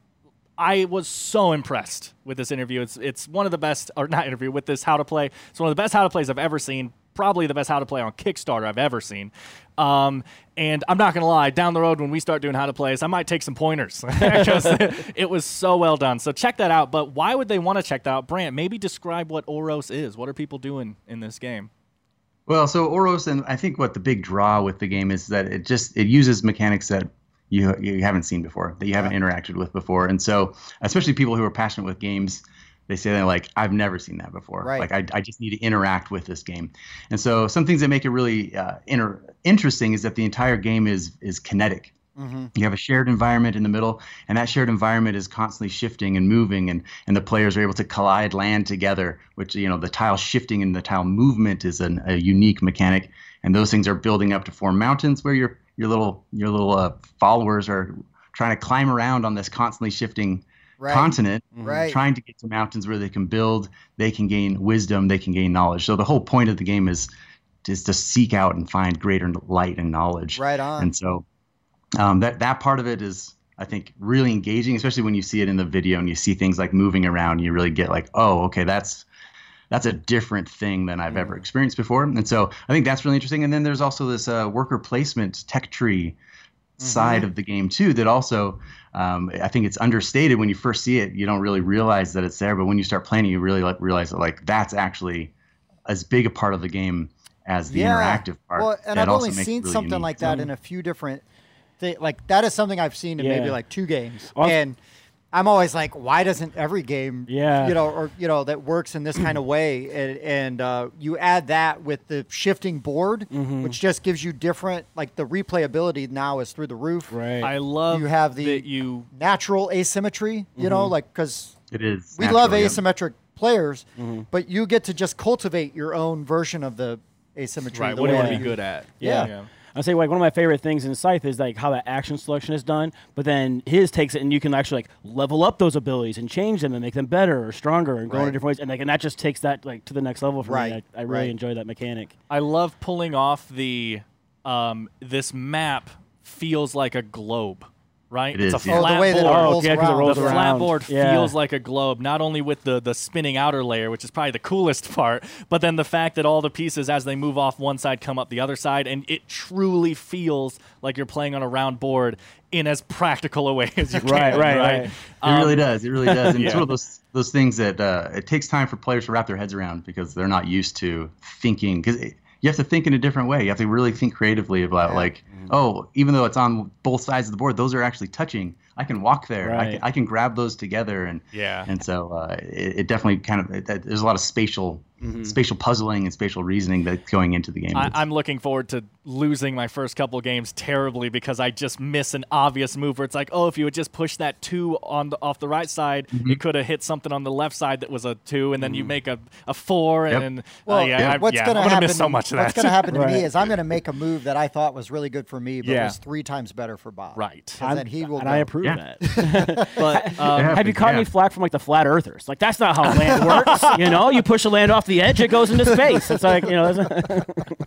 I was so impressed with this interview. It's it's one of the best, or not interview, with this how to play. It's one of the best how to plays I've ever seen. Probably the best how to play on Kickstarter I've ever seen. Um, and I'm not going to lie, down the road when we start doing how to plays, I might take some pointers because it was so well done. So check that out. But why would they want to check that out? Brant, maybe describe what Oros is. What are people doing in this game? Well, so Oros, and I think what the big draw with the game is that it just it uses mechanics that you you haven't seen before, that you haven't interacted with before, and so especially people who are passionate with games, they say they're like, I've never seen that before. Right. Like I, I just need to interact with this game, and so some things that make it really uh, inter- interesting is that the entire game is is kinetic. You have a shared environment in the middle, and that shared environment is constantly shifting and moving, and, and the players are able to collide land together, which, you know, the tile shifting and the tile movement is an, a unique mechanic, and those things are building up to form mountains where your your little your little uh, followers are trying to climb around on this constantly shifting Right. continent, Right. trying to get to mountains where they can build, they can gain wisdom, they can gain knowledge. So the whole point of the game is is to seek out and find greater light and knowledge. Right on. And so Um, that that part of it is, I think, really engaging, especially when you see it in the video and you see things like moving around. You really get like, oh, okay, that's that's a different thing than I've ever experienced before. And so I think that's really interesting. And then there's also this uh, worker placement tech tree side of the game too, that also um, I think it's understated when you first see it. You don't really realize that it's there, but when you start playing it, you really like realize that like that's actually as big a part of the game as the interactive part. Well, and that I've also only makes it seen really something unique. like that in a few different things. Like that is something I've seen in Yeah. maybe like two games, Well, and I'm always like, why doesn't every game, Yeah. you know, or you know, that works in this kind of way, and, and uh, you add that with the shifting board, Mm-hmm. which just gives you different, like the replayability now is through the roof. Right. I love You have the- that you Natural asymmetry, you know, like because It is. we love natural, yeah. asymmetric players, but you get to just cultivate your own version of the asymmetry. right. the What do you way want to be you- good at? Yeah. I say like one of my favorite things in Scythe is like how that action selection is done, but then his takes it and you can actually like level up those abilities and change them and make them better or stronger and go in Right. different ways, and like and that just takes that like to the next level for Right, me. I, I really right. enjoy that mechanic. I love pulling off the um, this map feels like a globe, right? It it's is, a yeah. Oh, the flat way that it board. Oh, rolls yeah, 'cause it around. rolls The around. flat board Yeah. feels like a globe, not only with the the spinning outer layer, which is probably the coolest part, but then the fact that all the pieces, as they move off one side, come up the other side, and it truly feels like you're playing on a round board in as practical a way as you can. Right, right, right. It Um, really does. It really does. And it's yeah. one of those those things that uh, it takes time for players to wrap their heads around because they're not used to thinking. Because you have to think in a different way. You have to really think creatively about like, oh, even though it's on both sides of the board, those are actually touching. I can walk there. I, Right. can, I can grab those together, and Yeah. And so uh, it, it definitely kind of it, it- there's a lot of spatial spatial puzzling and spatial reasoning that's going into the game. I, It's- I'm looking forward to losing my first couple games terribly because I just miss an obvious move where it's like, oh, if you would just push that two on the, off the right side, you could have hit something on the left side that was a two, and then you make a, a four, Yep. and Well, uh, yeah, I, what's yeah, gonna I'm gonna happen? miss so much of What's that. going to happen to Right. me is I'm going to make a move that I thought was really good for me, but Yeah. was three times better for Bob. Right. 'Cause I'm- then he will. and go. I approve Yeah. that. But um, Have you caught yeah. any flack from like the flat earthers? Like that's not how land works. You know, you push the land off the edge, it goes into space. It's like you know. That's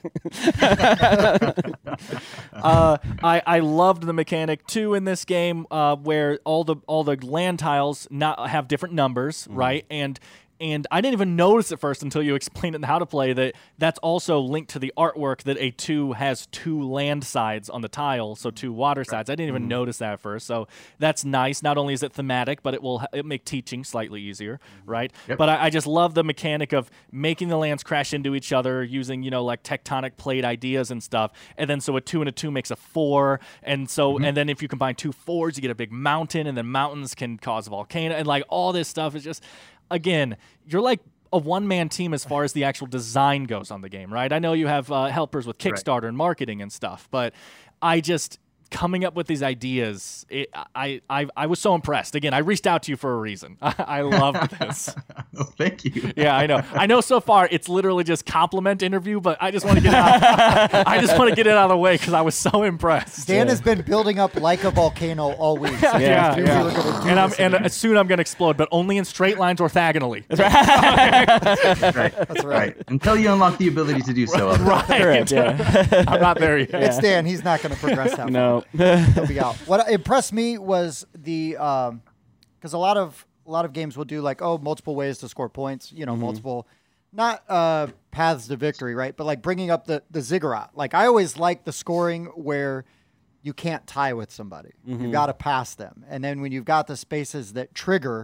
uh, I I loved the mechanic too in this game, uh, where all the all the land tiles not have different numbers, right? And And I didn't even notice at first until you explained it and how to play that that's also linked to the artwork that A two has two land sides on the tile, so two water sides. I didn't even mm-hmm. notice that at first. So that's nice. Not only is it thematic, but it will it make teaching slightly easier, right? Yep. But I, I just love the mechanic of making the lands crash into each other using, you know, like tectonic plate ideas and stuff. And then so a two and a two makes a four. And so mm-hmm. and then if you combine two fours, you get a big mountain, and then mountains can cause a volcano. And like all this stuff is just, again, you're like a one-man team as far as the actual design goes on the game, right? I know you have uh, helpers with Kickstarter right. and marketing and stuff, but I just coming up with these ideas, it, I, I I was so impressed. Again, I reached out to you for a reason. I, I love this. Oh, thank you. Yeah, I know. I know so far it's literally just compliment interview, but I just want to get it out. I just want to get it out of the way because I was so impressed. Dan yeah. has been building up like a volcano all week. So yeah, yeah. yeah. And I'm and as soon I'm going to explode, but only in straight lines orthogonally. That's right. That's right. That's right. Until you unlock the ability to do so. Right. Correct, yeah. I'm not there yet. It's Dan. He's not going to progress that No. far. He'll be out. What impressed me was the um, because a lot of a lot of games will do like oh multiple ways to score points, you know, mm-hmm. multiple not uh, paths to victory, right? But like bringing up the the ziggurat. Like I always like the scoring where you can't tie with somebody, mm-hmm. you got to pass them, and then when you've got the spaces that trigger,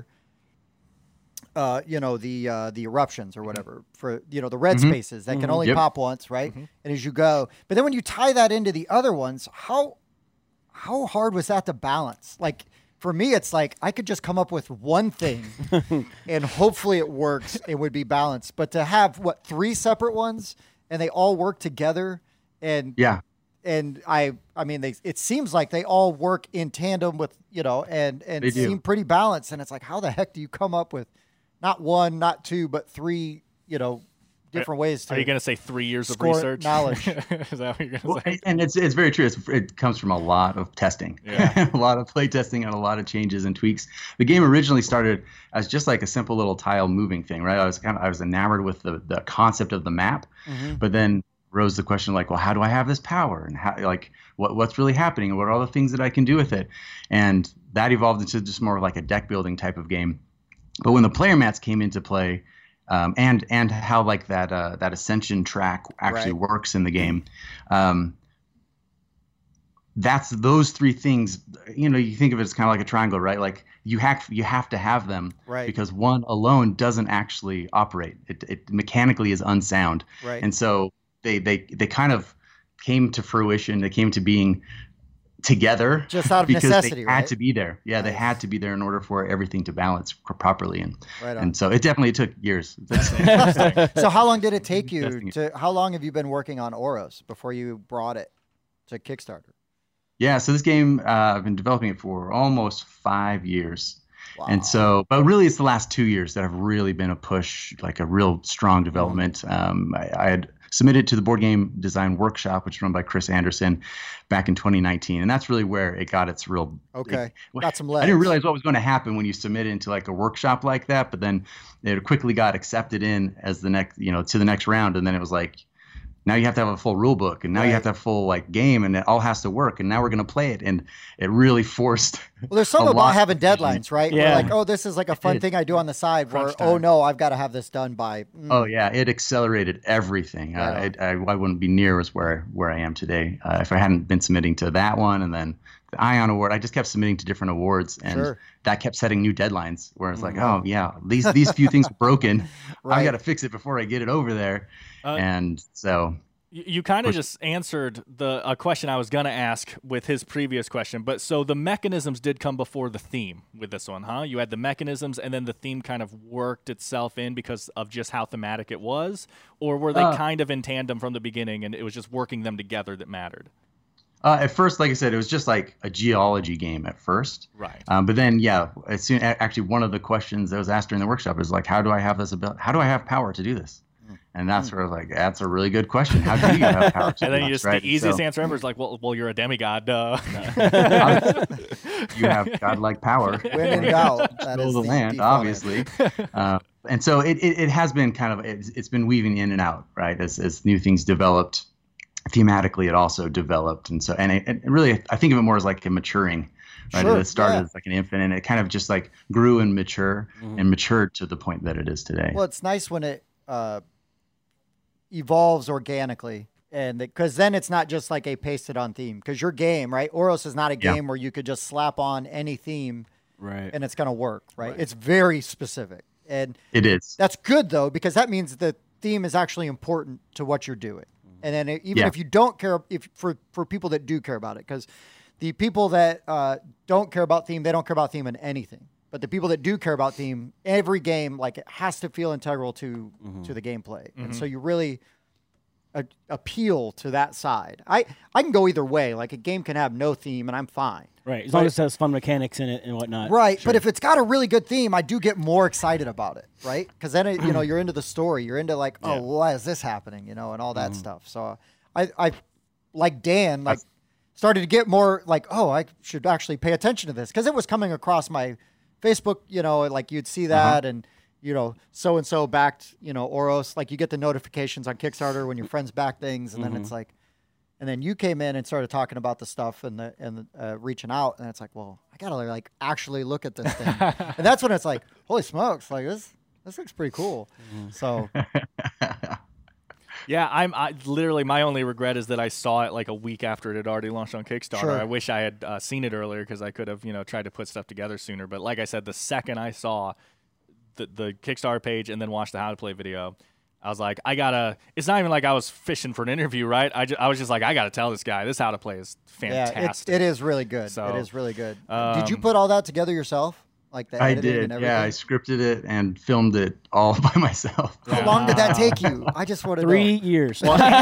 uh, you know, the uh, the eruptions or whatever for you know the red mm-hmm. spaces that mm-hmm. can only yep. pop once, right? Mm-hmm. And as you go, but then when you tie that into the other ones, how How hard was that to balance? Like, for me, it's like I could just come up with one thing and hopefully it works. It would be balanced. But to have, what, three separate ones and they all work together and yeah. And I I mean, they it seems like they all work in tandem with, you know, and, and seem pretty balanced. And it's like, how the heck do you come up with not one, not two, but three, you know, different ways to. Are you going to say three years of score research? Knowledge. Is that what you're going to well, say? And it's it's very true. It's, it comes from a lot of testing, yeah. a lot of play testing, and a lot of changes and tweaks. The game originally started as just like a simple little tile moving thing, right? I was kind of I was enamored with the the concept of the map, mm-hmm. but then rose the question like, well, how do I have this power, and how like what what's really happening, and what are all the things that I can do with it, and that evolved into just more of like a deck building type of game. But when the player mats came into play. Um, and and how like that uh, that ascension track actually right. works in the game. Um, that's those three things. You know, you think of it as kind of like a triangle, right? Like you have you have to have them right. because one alone doesn't actually operate. It, it mechanically is unsound. Right. And so they they they kind of came to fruition. They came to being together just out of because necessity, they had right? to be there. Yeah, nice. They had to be there in order for everything to balance pr- properly, and right and so it definitely took years. So how long did it take you to? How long have you been working on Oros before you brought it to Kickstarter? Yeah, so this game uh, I've been developing it for almost five years. Wow. And so, but really, it's the last two years that have really been a push, like a real strong development. Um, I, I had submitted to the Board Game Design Workshop, which is run by Chris Anderson, back in twenty nineteen, and that's really where it got its real. Okay, it, got some legs. I didn't realize what was going to happen when you submit it into like a workshop like that, but then it quickly got accepted in as the next, you know, to the next round, and then it was like, now you have to have a full rule book, and now right. you have to have a full like game, and it all has to work. And now we're going to play it, and it really forced. Well, there's something about having deadlines, right? Yeah. We're like, oh, this is like a fun it, thing I do on the side. Where, oh no, I've got to have this done by. Mm. Oh yeah, it accelerated everything. Right uh, it, I, I wouldn't be near as where where I am today uh, if I hadn't been submitting to that one, and then the Ion Award. I just kept submitting to different awards, and sure. that kept setting new deadlines. Where it's like, mm-hmm. oh yeah, these these few things are broken. Right. I got to fix it before I get it over there, uh, and so. You, you kind of just answered the a question I was going to ask with his previous question. But so the mechanisms did come before the theme with this one, huh? You had the mechanisms and then the theme kind of worked itself in because of just how thematic it was? Or were they uh, kind of in tandem from the beginning and it was just working them together that mattered? Uh, at first, like I said, it was just like a geology game at first. Right. Um, but then, yeah, as soon actually one of the questions that was asked during the workshop is like, how do I have this ability? How do I have power to do this? And that's sort of like, that's a really good question. How do you have power to And then you this, just, right? the easiest so, answer ever is like, well, well, you're a demigod. Uh. You have godlike power. When in doubt, that Control is the the land, obviously. uh, and so it, it, it has been kind of, it's, it's been weaving in and out, right? As, as new things developed, thematically it also developed. And so, and it, it really, I think of it more as like a maturing right? Sure, It started yeah. as like an infant, and it kind of just like grew and mature Mhm. and matured to the point that it is today. Well, it's nice when it uh, evolves organically, and because then it's not just like a pasted on theme. Because your game, right? Oros is not a Yeah. game where you could just slap on any theme Right. and it's going to work, right? Right. It's very specific, and It is. that's good though, because that means the theme is actually important to what you're doing. And then it, even Yeah. if you don't care, if for for people that do care about it, because the people that uh, don't care about theme, they don't care about theme in anything. But the people that do care about theme, every game, like it has to feel integral to to the gameplay, and so you really a, appeal to that side. I I can go either way. Like a game can have no theme, and I'm fine. Right. As long as it has fun mechanics in it and whatnot. Right, but if it's got a really good theme, I do get more excited about it, right? Because then it, you know you're into the story, you're into like, oh, Yeah. why is this happening, you know, and all that stuff. So I, I, like Dan, like started to get more like, oh, I should actually pay attention to this because it was coming across my Facebook, you know, like you'd see that and you know so and so backed, you know, Oros, like you get the notifications on Kickstarter when your friends back things, and then it's like. And then you came in and started talking about the stuff and the and uh, reaching out, and it's like, well, I gotta like actually look at this thing, and that's when it's like, holy smokes, like this this looks pretty cool. So Yeah, I'm I, literally my only regret is that I saw it like a week after it had already launched on Kickstarter. Sure. I wish I had uh, seen it earlier because I could have you know tried to put stuff together sooner. But like I said, the second I saw the the Kickstarter page and then watched the How to Play video, I was like, I gotta. It's not even like I was fishing for an interview, right? I, ju- I was just like, I gotta tell this guy this How to Play is yeah, fantastic. it, it is really good. So, it is really good. Did you um, put all that together yourself, like the I editing did. and everything? Yeah, I scripted it and filmed it all by myself. How long did that take you? I just want to Three know. years.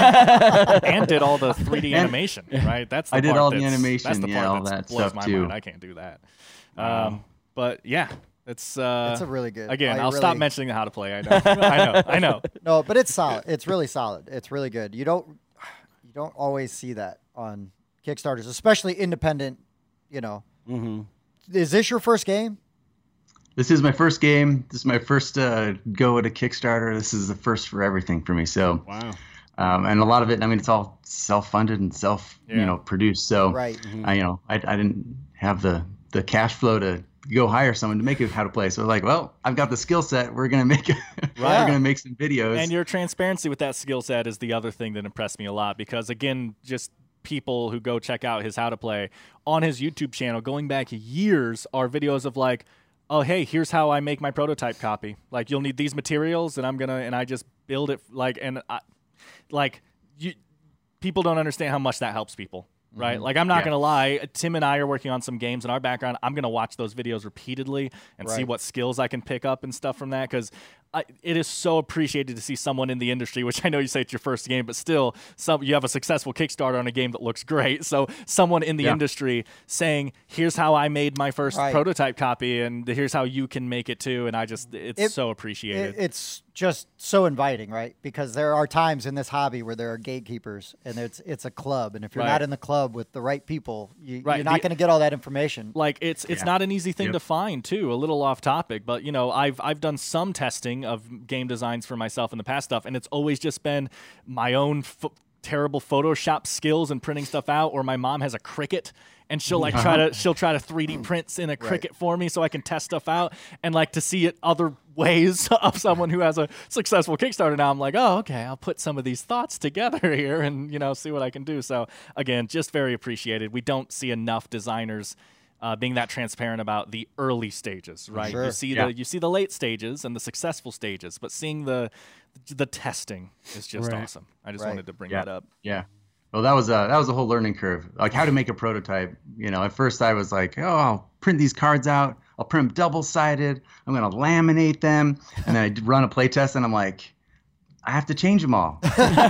and did all the three D And- animation, right? That's the I did part all the that's- animation, That's the yeah, part all that's that blows stuff my too. mind. I can't do that. Um, but yeah, it's uh, It's a really good. again. I I'll stop really- mentioning the How to Play. I know. I know. I know. No, but it's solid. It's really solid. It's really good. You don't you don't always see that on Kickstarters, especially independent. You know, Mm-hmm. is this your first game? This is my first game. This is my first uh, go at a Kickstarter. This is the first for everything for me. So, Wow. um, and a lot of it, I mean, it's all self-funded and self, Yeah. you know, produced. So, Right. I, you know, I, I didn't have the the cash flow to go hire someone to make it How to Play. So, like, well, I've got the skill set. We're gonna make it. Right. We're gonna make some videos. And your transparency with that skill set is the other thing that impressed me a lot because again, just people who go check out his How to Play on his YouTube channel going back years are videos of like, oh hey, here's how I make my prototype copy. Like you'll need these materials and I'm gonna and I just build it like and I, like you people don't understand how much that helps people. Right? Like, I'm not Yeah. going to lie. Tim and I are working on some games in our background. I'm going to watch those videos repeatedly and see Right. what skills I can pick up and stuff from that because it is so appreciated to see someone in the industry, which I know you say it's your first game, but still, some you have a successful Kickstarter on a game that looks great. So someone in the Yeah. industry saying, here's how I made my first Right. prototype copy and here's how you can make it too. And I just, it's It- so appreciated. It, it's just so inviting, right? Because there are times in this hobby where there are gatekeepers, and it's it's a club, and if you're Right. not in the club with the right people, you, Right. you're not The- going to get all that information. Like it's it's Yeah. not an easy thing Yep. to find too. A little off topic, but you know I've I've done some testing of game designs for myself in the past stuff, and it's always just been my own f- terrible Photoshop skills and printing stuff out. Or my mom has a Cricut, and she'll like try to she'll try to three D prints in a Cricut for me so I can test stuff out. And like to see it other ways of someone who has a successful Kickstarter now, I'm like, oh okay, I'll put some of these thoughts together here and you know see what I can do. So again, just very appreciated. We don't see enough designers uh, being that transparent about the early stages, right? Sure. You see Yeah. the you see the late stages and the successful stages, but seeing the the testing is just Right. awesome. I just Right. wanted to bring Yeah. that up. Yeah. Well, that was a that was a whole learning curve. Like how to make a prototype. You know, at first I was like, oh, I'll print these cards out. I'll print them double sided. I'm gonna laminate them, and then I run a play test, and I'm like, I have to change them all.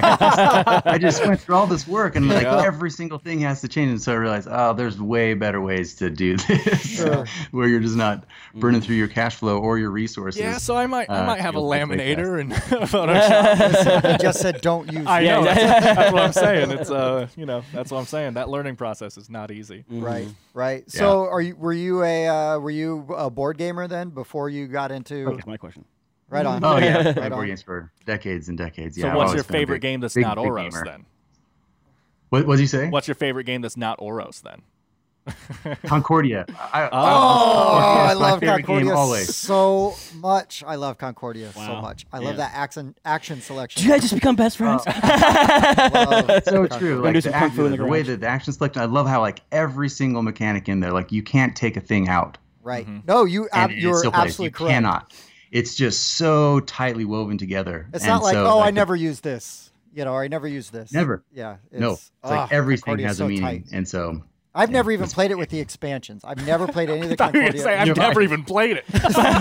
I just went through all this work, and like Yeah. every single thing has to change. And so I realized, oh, there's way better ways to do this, Sure. where you're just not burning through your cash flow or your resources. Yeah, so I might I uh, might have a you'll play laminator and Photoshop. He just said don't use. I it. know. Yeah. That's, that's what I'm saying. It's uh, you know, that's what I'm saying. That learning process is not easy. Right, right. So, are you were you a uh, were you a board gamer then before you got into? That's my question. Right on. Oh yeah, right played board on. games for decades and decades. So Yeah, I've what's always your been a favorite big- game that's big, not big Oros gamer. then? What what did you say? What's your favorite game that's not Oros then? Concordia. I, Oh, I it's my love favorite game Concordia always. so much. I love Concordia so Wow. much. I Yeah. love that action action Did selection. you guys just become best friends? Love So Concordia. true. do Like some the, kung act, fu in the the way garage. that the action selection, I love how like every single mechanic in there, like you can't take a thing out. Right. No, you ab- And it you're still plays. absolutely You correct. cannot. It's just so tightly woven together. It's And not like, so, oh, like, I the- never used this, you know, or I never used this. Never. Yeah. It's, No, it's ah, like everything Concordia is has so a meaning, tight. and so I've never even played it with the expansions. I've never played any of the I was gonna Concordia. say, I've You're never right. even played it.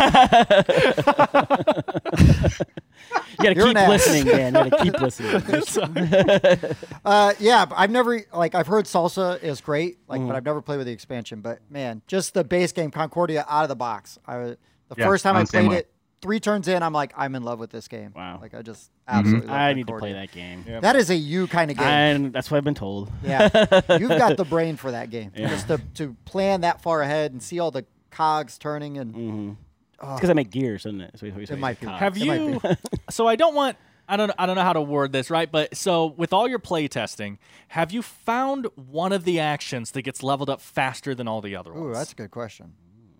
You gotta You're keep an ass. listening, man. You gotta keep listening. Uh, yeah, but I've never like I've heard Salsa is great, like, Mm. but I've never played with the expansion. But man, just the base game Concordia out of the box. I was- the Yeah, first time I'm I the same played way. it, three turns in, I'm like, I'm in love with this game. Wow. Like I just absolutely. love I need to Concordia. play that game. Yeah. That is a you kind of game. And that's what I've been told. Yeah, you've got the brain for that game. Yeah. Just to to plan that far ahead and see all the cogs turning and Mm-hmm. It's because I make gears, isn't it? So we- so we might say be. cogs. Have It might you? So I don't want. I don't. I don't know how to word this right, but so with all your play testing, have you found one of the actions that gets leveled up faster than all the other ooh, ones? that's a good question.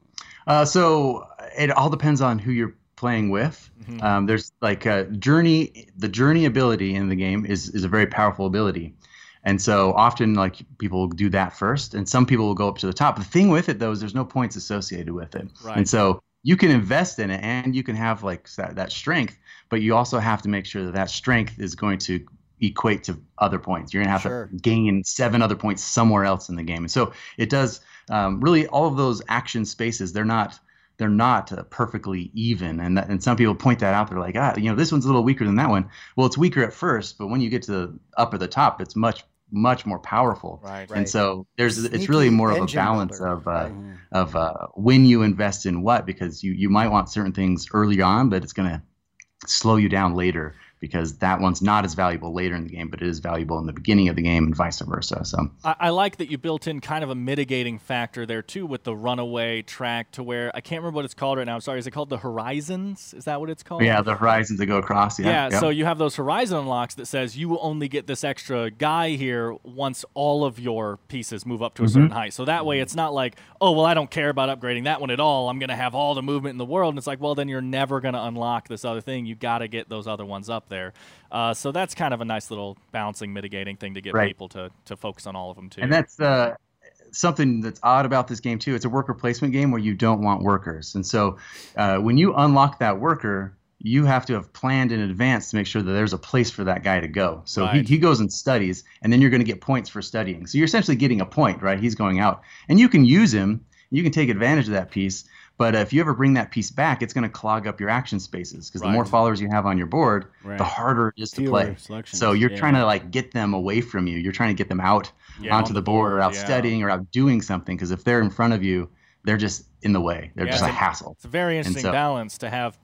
Uh, so it all depends on who you're playing with. Mm-hmm. Um, there's like a journey. The journey ability in the game is is a very powerful ability, and so often like people will do that first, and some people will go up to the top. The thing with it though is there's no points associated with it, Right. and so you can invest in it and you can have like that, that strength, but you also have to make sure that that strength is going to equate to other points. You're going to have Sure. to gain seven other points somewhere else in the game. And so it does um, really all of those action spaces. They're not they're not uh, perfectly even. And that, and some people point that out. They're like, ah, you know, this one's a little weaker than that one. Well, it's weaker at first, but when you get to the up or the top, it's much much more powerful. Right. Right. And so there's it's Sneaky really more of a engine balance builder. of uh, Right. of uh, when you invest in what, because you you might want certain things early on, but it's going to slow you down later because that one's not as valuable later in the game, but it is valuable in the beginning of the game and vice versa. So I, I like that you built in kind of a mitigating factor there too with the runaway track to where I can't remember what it's called right now. I'm sorry. Is it called the Horizons? Is that what it's called? yeah, the horizons that go across. Yeah. Yeah, yeah. so you have those horizon unlocks that says you will only get this extra guy here once all of your pieces move up to a certain height. So that way it's not like, oh, well, I don't care about upgrading that one at all. I'm going to have all the movement in the world. And it's like, well, then you're never going to unlock this other thing. You got to get those other ones up there. Uh, so that's kind of a nice little balancing, mitigating thing to get Right. people to, to focus on all of them too. And that's uh, something that's odd about this game too. It's a worker placement game where you don't want workers, and so uh, when you unlock that worker, you have to have planned in advance to make sure that there's a place for that guy to go. So Right. he, he goes and studies, and then you're going to get points for studying. So you're essentially getting a point, right? He's going out, and you can use him. You can take advantage of that piece. But uh, if you ever bring that piece back, it's going to clog up your action spaces because Right. the more followers you have on your board, Right. the harder it is to Fewer play. selections, So you're yeah. trying to like get them away from you. You're trying to get them out Yeah, onto on the, the board, or board, out yeah. studying or out doing something. Because if they're in front of you, they're just in the way. They're Yeah, just a it's a- hassle. It's a very interesting so- balance to have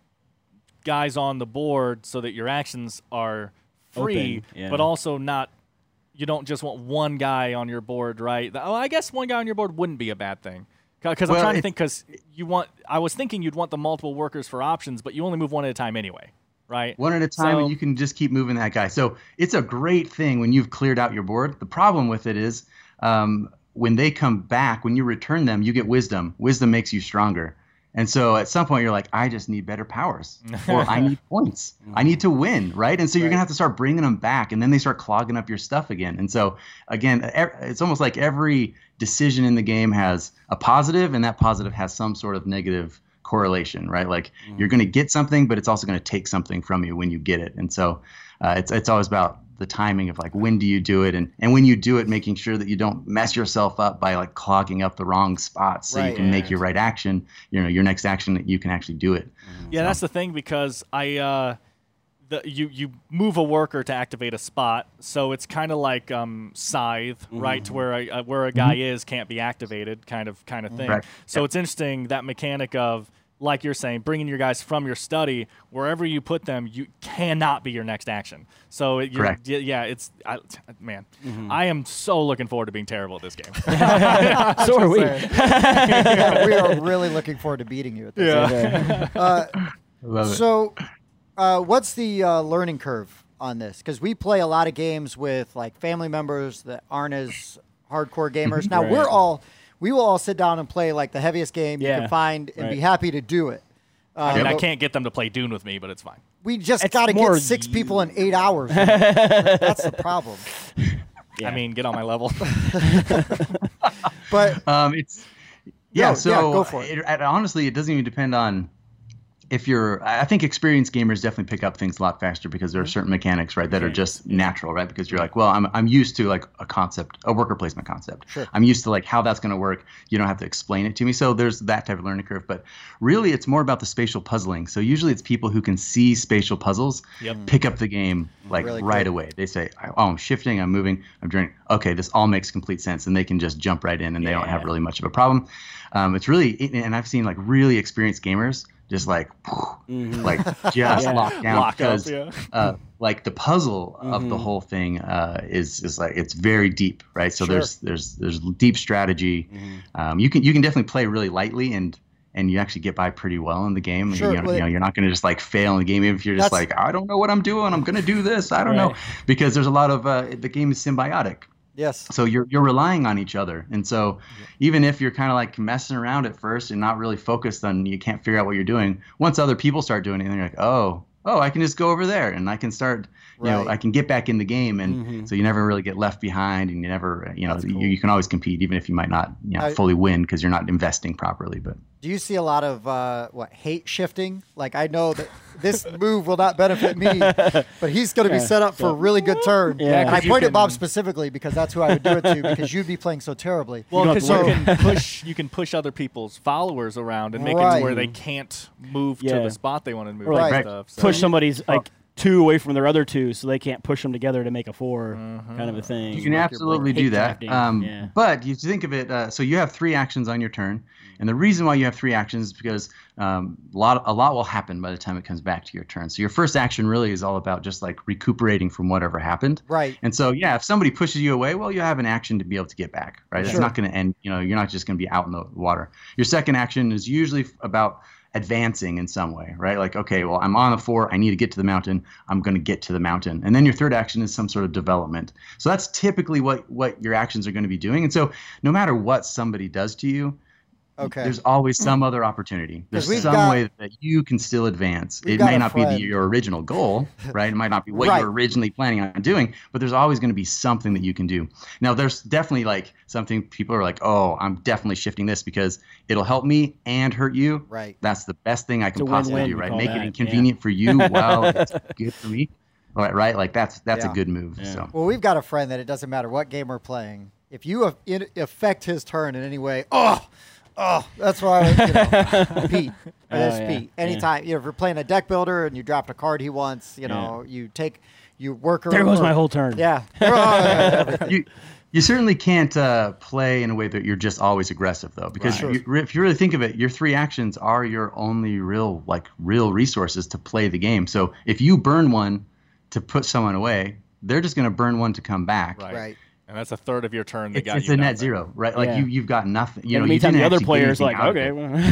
guys on the board so that your actions are free, Open, yeah. but also not. You don't just want one guy on your board, right? Oh, I guess one guy on your board wouldn't be a bad thing. Because I'm Well, trying to it- think. Because you want, I was thinking you'd want the multiple workers for options, but you only move one at a time anyway, right? One at a time, So- and you can just keep moving that guy. So it's a great thing when you've cleared out your board. The problem with it is um, when they come back, when you return them, you get wisdom. Wisdom makes you stronger. And so at some point, you're like, I just need better powers, or I need points. I need to win, right? And so you're Right. gonna have to start bringing them back, and then they start clogging up your stuff again. And so again, e- it's almost like every decision in the game has a positive, and that positive has some sort of negative correlation, right? Like you're gonna get something, but it's also gonna take something from you when you get it. And so uh, it's it's always about the timing of like when do you do it, and and when you do it, making sure that you don't mess yourself up by like clogging up the wrong spots, so Right. you can make your right action, you know, your next action that you can actually do it. Yeah, that's the thing because I uh, the you you move a worker to activate a spot, so it's kind of like um, Scythe, right? To where a, uh, where a guy is can't be activated, kind of kind of thing. Right. So it's interesting that mechanic of, like you're saying, bringing your guys from your study wherever you put them, you cannot be your next action. So it, you're, Correct. y- yeah, it's I, man, I am so looking forward to being terrible at this game. So are we. Yeah, we are really looking forward to beating you at this. Yeah. Uh, Love it. so, uh, what's the uh, learning curve on this? Because we play a lot of games with like family members that aren't as hardcore gamers. Now Right. we're all we will all sit down and play like the heaviest game Yeah, you can find and right. be happy to do it. Uh, I mean, I but can't get them to play Dune with me, but it's fine. We just It's got to more get six you. people in eight hours. That's the problem. Yeah. I mean, get on my level. But Um, it's yeah. No, so yeah, go for it. it- it- honestly, it doesn't even depend on if you're. I think experienced gamers definitely pick up things a lot faster because there are certain mechanics, right, that are just natural, right? Because you're like, well, I'm I'm used to like a concept, a worker placement concept. Sure. I'm used to like how that's going to work. You don't have to explain it to me. So there's that type of learning curve. But really, it's more about the spatial puzzling. So usually, it's people who can see spatial puzzles Yep. pick up the game like Really right good. away. They say, oh, I'm shifting, I'm moving, I'm doing. Okay, this all makes complete sense, and they can just jump right in, and they don't have Yeah. really much of a problem. Um, it's really, and I've seen like really experienced gamers just like, Mhm. like just Yeah. lock down Lock up, because yeah. uh, like the puzzle of the Mhm. whole thing uh, is is like it's very deep, right? So Sure. there's there's there's deep strategy. Mhm. Um, you can you can definitely play really lightly and. And you actually get by pretty well in the game. Sure, You, know, well, you know, you're not going to just like fail in the game even if you're just That's- like, I don't know what I'm doing. I'm going to do this. I don't know, Right. because there's a lot of uh, the game is symbiotic. yes, So you're you're relying on each other, and so even if you're kind of like messing around at first and not really focused on, you can't figure out what you're doing. Once other people start doing it, and you're like, oh, oh, I can just go over there and I can start, you know, Right. I can get back in the game, and Mhm. so you never really get left behind, and you never, you know, That's you, cool. you can always compete even if you might not, you know, I- fully win because you're not investing properly, but. do you see a lot of uh, what hate shifting? Like I know that this move will not benefit me, but he's going to be Yeah. set up for a really good turn. Yeah, and I 'cause you pointed at can- Bob specifically because that's who I would do it to because you'd be playing so terribly. Well, don't because have you to can push, you can push other people's followers around and make it Right. to where they can't move Yeah. to the spot they want to move Or and like- stuff. So. Push somebody's like two away from their other two, so they can't push them together to make a 4 kind of a thing. You can Like your absolutely brain. do that. Hate drafting, Um, yeah. But you think of it, uh, so you have three actions on your turn, and the reason why you have three actions is because um, a lot a lot will happen by the time it comes back to your turn. So your first action really is all about just like recuperating from whatever happened. Right. And so yeah, if somebody pushes you away, well, you have an action to be able to get back, right? It's Sure. not going to end. You know, you're not just going to be out in the water. Your second action is usually f- about advancing in some way, right? Like, okay, well, I'm on a four, I need to get to the mountain, I'm going to get to the mountain. And then your third action is some sort of development. So that's typically what what your actions are going to be doing. And so no matter what somebody does to you, Okay. there's always some other opportunity. There's we've some got- way that you can still advance. we've It got may a not be friend- the, your original goal, right? It might not be what Right. you were originally planning on doing, but there's always going to be something that you can do. Now, there's definitely like something people are like, oh, I'm definitely shifting this because it'll help me and hurt you. Right. That's the best thing I can a possibly win-win, do, we right? call Make that, it yeah. inconvenient for you while it's good for me. All right, right? Like that's that's Yeah. a good move. Yeah. So Well, we've got a friend that it doesn't matter what game we're playing. If you a- in- affect his turn in any way, oh, oh, that's why I, you know, Pete. Oh, That's yeah, Pete. Anytime, you know, if you're playing a deck builder and you dropped a card he wants, you know, you take, you work. There goes or- my whole turn. Yeah. Everything. you you certainly can't uh, play in a way that you're just always aggressive though, because Right. you, if you really think of it, your three actions are your only real like real resources to play the game. So if you burn one to put someone away, they're just going to burn one to come back. Right. Right. And that's a third of your turn. That It's, got it's you a down net there. zero, right? Like Yeah. you you've got nothing. You You know, know, you meantime, didn't the other actually get player's anything like, out of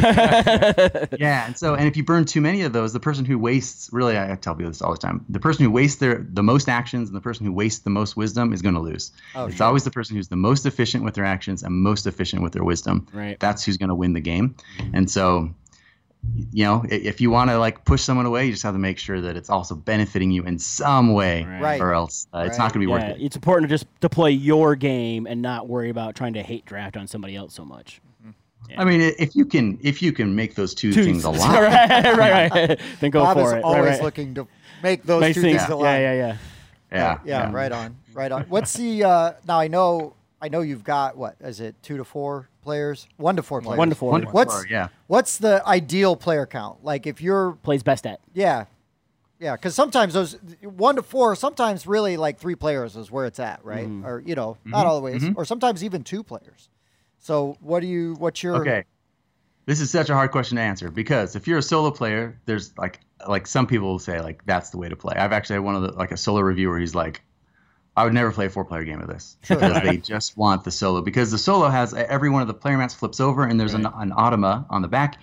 it. okay. well. Yeah, and so and if you burn too many of those, the person who wastes really, I tell people this all the time, the person who wastes their the most actions and the person who wastes the most wisdom is going to lose. Oh, it's sure. always the person who's the most efficient with their actions and most efficient with their wisdom. Right. That's who's going to win the game. And so, you know, i- if you want to like push someone away, you just have to make sure that it's also benefiting you in some way, Right. or else uh, it's Right. not going to be Yeah, worth it. it's important to just to play your game and not worry about trying to hate draft on somebody else so much. I mean, i- if you can if you can make those two Two things right, align. right, right. Then go Bob for is it. always right, right. looking to make those Nice two things. things Yeah, align. yeah, yeah. Yeah, Yeah, right on, right on. What's the uh, now? I know, I know you've got what is it? Two to four players, one to four players. One to four. One to What's four, yeah. what's the ideal player count? Like if you're, Plays best at. yeah, yeah, because sometimes those one to four, sometimes really like three players is where it's at, right? Mm-hmm. Or you know, not all the ways, or sometimes even two players. So what do you? What's your? Okay. This is such a hard question to answer because if you're a solo player, there's like like some people will say like that's the way to play. I've actually had one of the like a solo reviewer. He's like, I would never play a four player game of this because they just want the solo because the solo has every one of the player mats flips over and there's an, an automa on the back.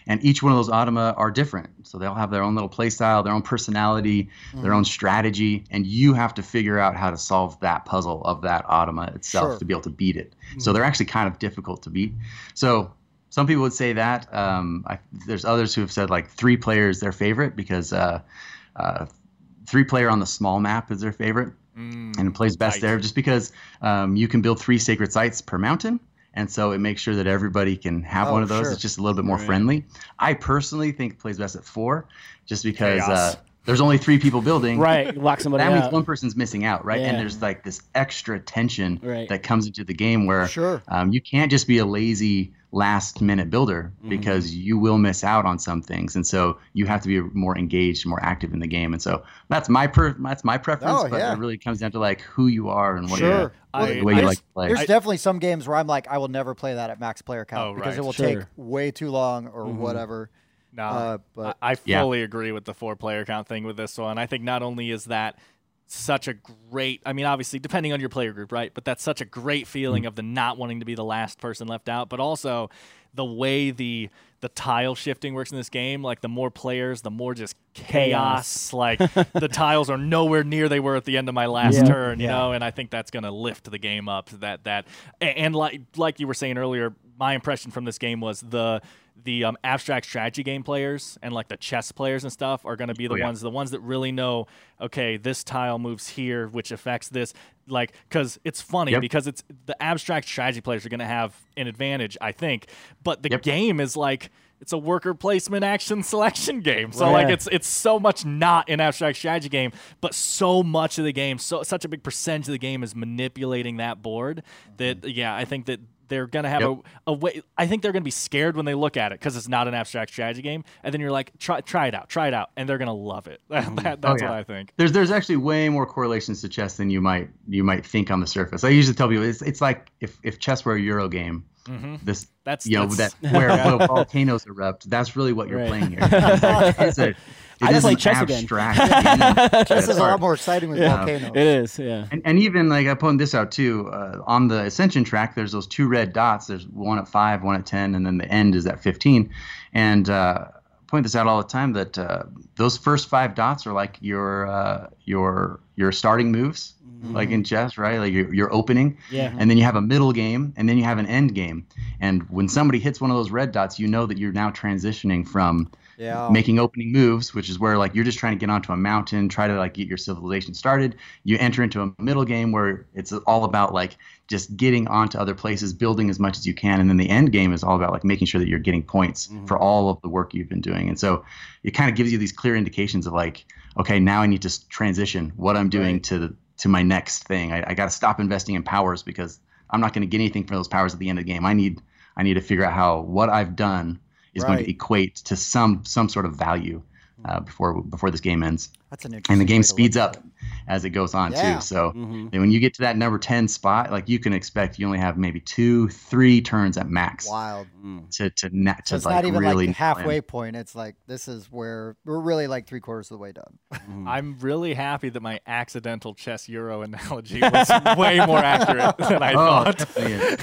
and each one of those automa are different. So they all have their own little play style, their own personality, mm-hmm. their own strategy, and you have to figure out how to solve that puzzle of that automa itself sure. to be able to beat it. Mm-hmm. So they're actually kind of difficult to beat. So some people would say that. Um, I, there's others who have said like three players their favorite because uh, uh, three player on the small map is their favorite, mm, and it plays best nice. there just because um, you can build three sacred sites per mountain. And so it makes sure that everybody can have oh, one of those. Sure. It's just a little bit more right. friendly. I personally think it plays best at four just because uh, there's only three people building. Right, lock somebody that out. That means one person's missing out, right? Yeah. And there's like this extra tension right. that comes into the game where sure. um, you can't just be a lazy last minute builder because mm-hmm. you will miss out on some things, and so you have to be more engaged, more active in the game. And so that's my per that's my preference, oh, but yeah. it really comes down to like who you are and what sure. you I, the way you like to play. There's I, definitely some games where I'm like, I will never play that at max player count oh, because right. it will sure. take way too long or mm-hmm. whatever. No, uh, but I, I fully yeah. agree with the four player count thing with this one. I think not only is that such a great, I mean, obviously depending on your player group, right? But that's such a great feeling mm-hmm. of the not wanting to be the last person left out, but also the way the the tile shifting works in this game, like the more players, the more just chaos. chaos. Like the tiles are nowhere near they were at the end of my last yeah. turn, you yeah. know, and I think that's going to lift the game up. That that and, and like like you were saying earlier, my impression from this game was the the um, abstract strategy game players and like the chess players and stuff are going to be the oh, yeah. ones the ones that really know, okay, this tile moves here, which affects this. Like, because it's funny yep. because it's the abstract strategy players are going to have an advantage, I think, but the yep. game is like it's a worker placement action selection game. So right. like it's it's so much not an abstract strategy game, but so much of the game, so such a big percentage of the game is manipulating that board that mm-hmm. yeah, I think that they're going to have yep. a, a way. I think they're going to be scared when they look at it because it's not an abstract strategy game. And then you're like, try try it out, try it out. And they're going to love it. that, that's oh, yeah. what I think. There's there's actually way more correlations to chess than you might you might think on the surface. I usually tell people it's it's like if, if chess were a Euro game, mm-hmm. this that's you know that's, that where, where volcanoes erupt. That's really what you're right. playing here. It's a, It I just play an chess abstract again. game. Chess is a lot more exciting with yeah, volcanoes. It is, yeah. And, and even like I pointed this out too, uh, on the Ascension track, there's those two red dots. There's one at five, one at ten, and then the end is at fifteen. And uh, I point this out all the time that uh, those first five dots are like your uh, your your starting moves, mm-hmm. like in chess, right? Like your, your opening. Yeah. And then you have a middle game, and then you have an end game. And when somebody hits one of those red dots, you know that you're now transitioning from Yeah. making opening moves, which is where like you're just trying to get onto a mountain, try to like get your civilization started. You enter into a middle game where it's all about like just getting onto other places, building as much as you can, and then the end game is all about like making sure that you're getting points mm-hmm. for all of the work you've been doing. And so it kind of gives you these clear indications of like, okay, now I need to transition what I'm doing right. to the, to my next thing. I, I got to stop investing in powers because I'm not going to get anything from those powers at the end of the game. I need I need to figure out how what I've done is right. going to equate to some some sort of value uh, before before this game ends. That's an interesting and the game way to speeds look up at it. As it goes on Yeah. too. So Mhm. then when you get to that number ten spot, like you can expect you only have maybe two, three turns at max Wild. to to not So to it's like not even really like the halfway plan. point. It's like this is where we're really like three quarters of the way done. I'm really happy that my accidental chess Euro analogy was way more accurate than I Oh, thought. definitely is.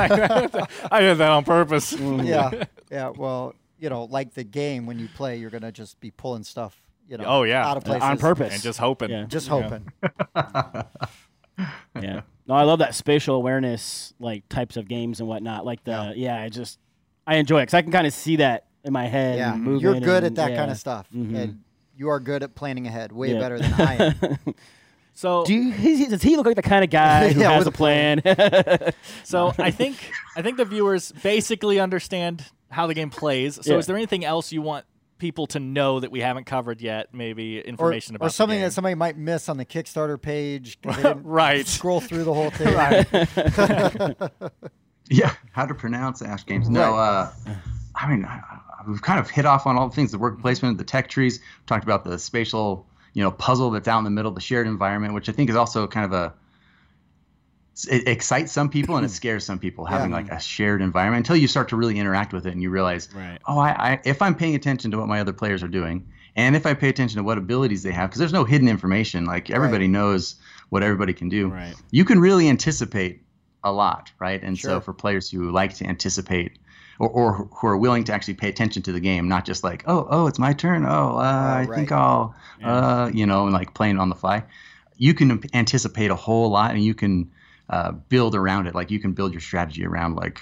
I did that on purpose. yeah. Yeah. Well, you know, like the game when you play, you're gonna just be pulling stuff. You know, Oh, yeah. out of places On purpose. And just hoping. Yeah. Just you know. hoping. Yeah. No, I love that spatial awareness like types of games and whatnot. Like the yeah, I just I enjoy it because I can kind of see that in my head. Yeah, and moving you're good and, at that yeah. kind of stuff, Mhm. and you are good at planning ahead, way Yeah. better than I am. So Do you, he, does he look like the kind of guy who Yeah, has with a a plan? So I think I think the viewers basically understand how the game plays. So Yeah. is there anything else you want people to know that we haven't covered yet? Maybe or, information about or something the game? that somebody might miss on the Kickstarter page. 'Cause they didn't Right. Scroll through the whole thing. Yeah, how to pronounce Ash games. No, uh, I mean, I, I- we've kind of hit off on all the things: the work placement, the tech trees. We talked about the spatial, you know, puzzle that's out in the middle, the shared environment, which I think is also kind of a. It excites some people and it scares some people having Yeah. like a shared environment until you start to really interact with it and you realize, Right. oh, I, I if I'm paying attention to what my other players are doing, and if I pay attention to what abilities they have, because there's no hidden information. Like everybody knows what everybody can do. Right. You can really anticipate a lot, right? And Sure. so for players who like to anticipate or, or who are willing to actually pay attention to the game, not just like, oh, oh, it's my turn. Oh, uh, I right. think I'll, Yeah. uh, you know, and like playing on the fly. You can anticipate a whole lot, and you can uh, build around it. Like you can build your strategy around like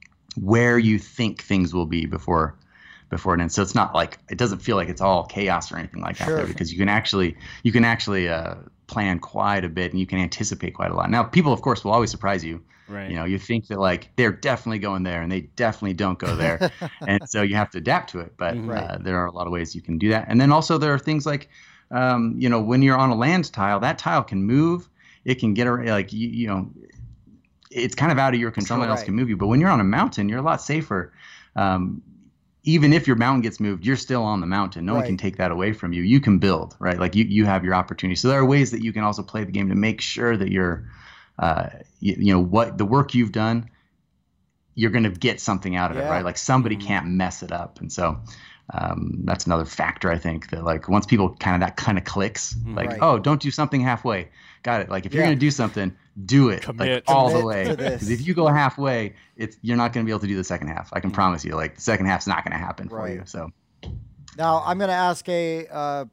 where you think things will be before before it ends. So it's not like it doesn't feel like it's all chaos or anything like that Sure. there, because you can actually you can actually uh, plan quite a bit, and you can anticipate quite a lot. Now, people of course will always surprise you. Right. You know, you think that like they're definitely going there, and they definitely don't go there, and so you have to adapt to it. But Mhm. Right. uh, there are a lot of ways you can do that. And then also there are things like, um, you know, when you're on a land tile, that tile can move. It can get around, like you, you know, it's kind of out of your control. Sure, Someone else right. can move you. But when you're on a mountain, you're a lot safer. Um, even if your mountain gets moved, you're still on the mountain. No one can Right. take that away from you. You can build, right? Like you, you have your opportunity. So there are ways that you can also play the game to make sure that you're, uh, you, you know, what the work you've done, you're going to get something out of it, Yeah. right? Like somebody Mhm. can't mess it up. And so um, that's another factor, I think, that like once people kind of that kind of clicks, like, Right. oh, don't do something halfway. Got it. Like if you're Yeah. going to do something, do it like Commit. all the Commit way. to this. Because if you go halfway, it's you're not going to be able to do the second half. I can Mhm. promise you. Like the second half's not going to happen for Right. you. So Now I'm going to ask a, uh,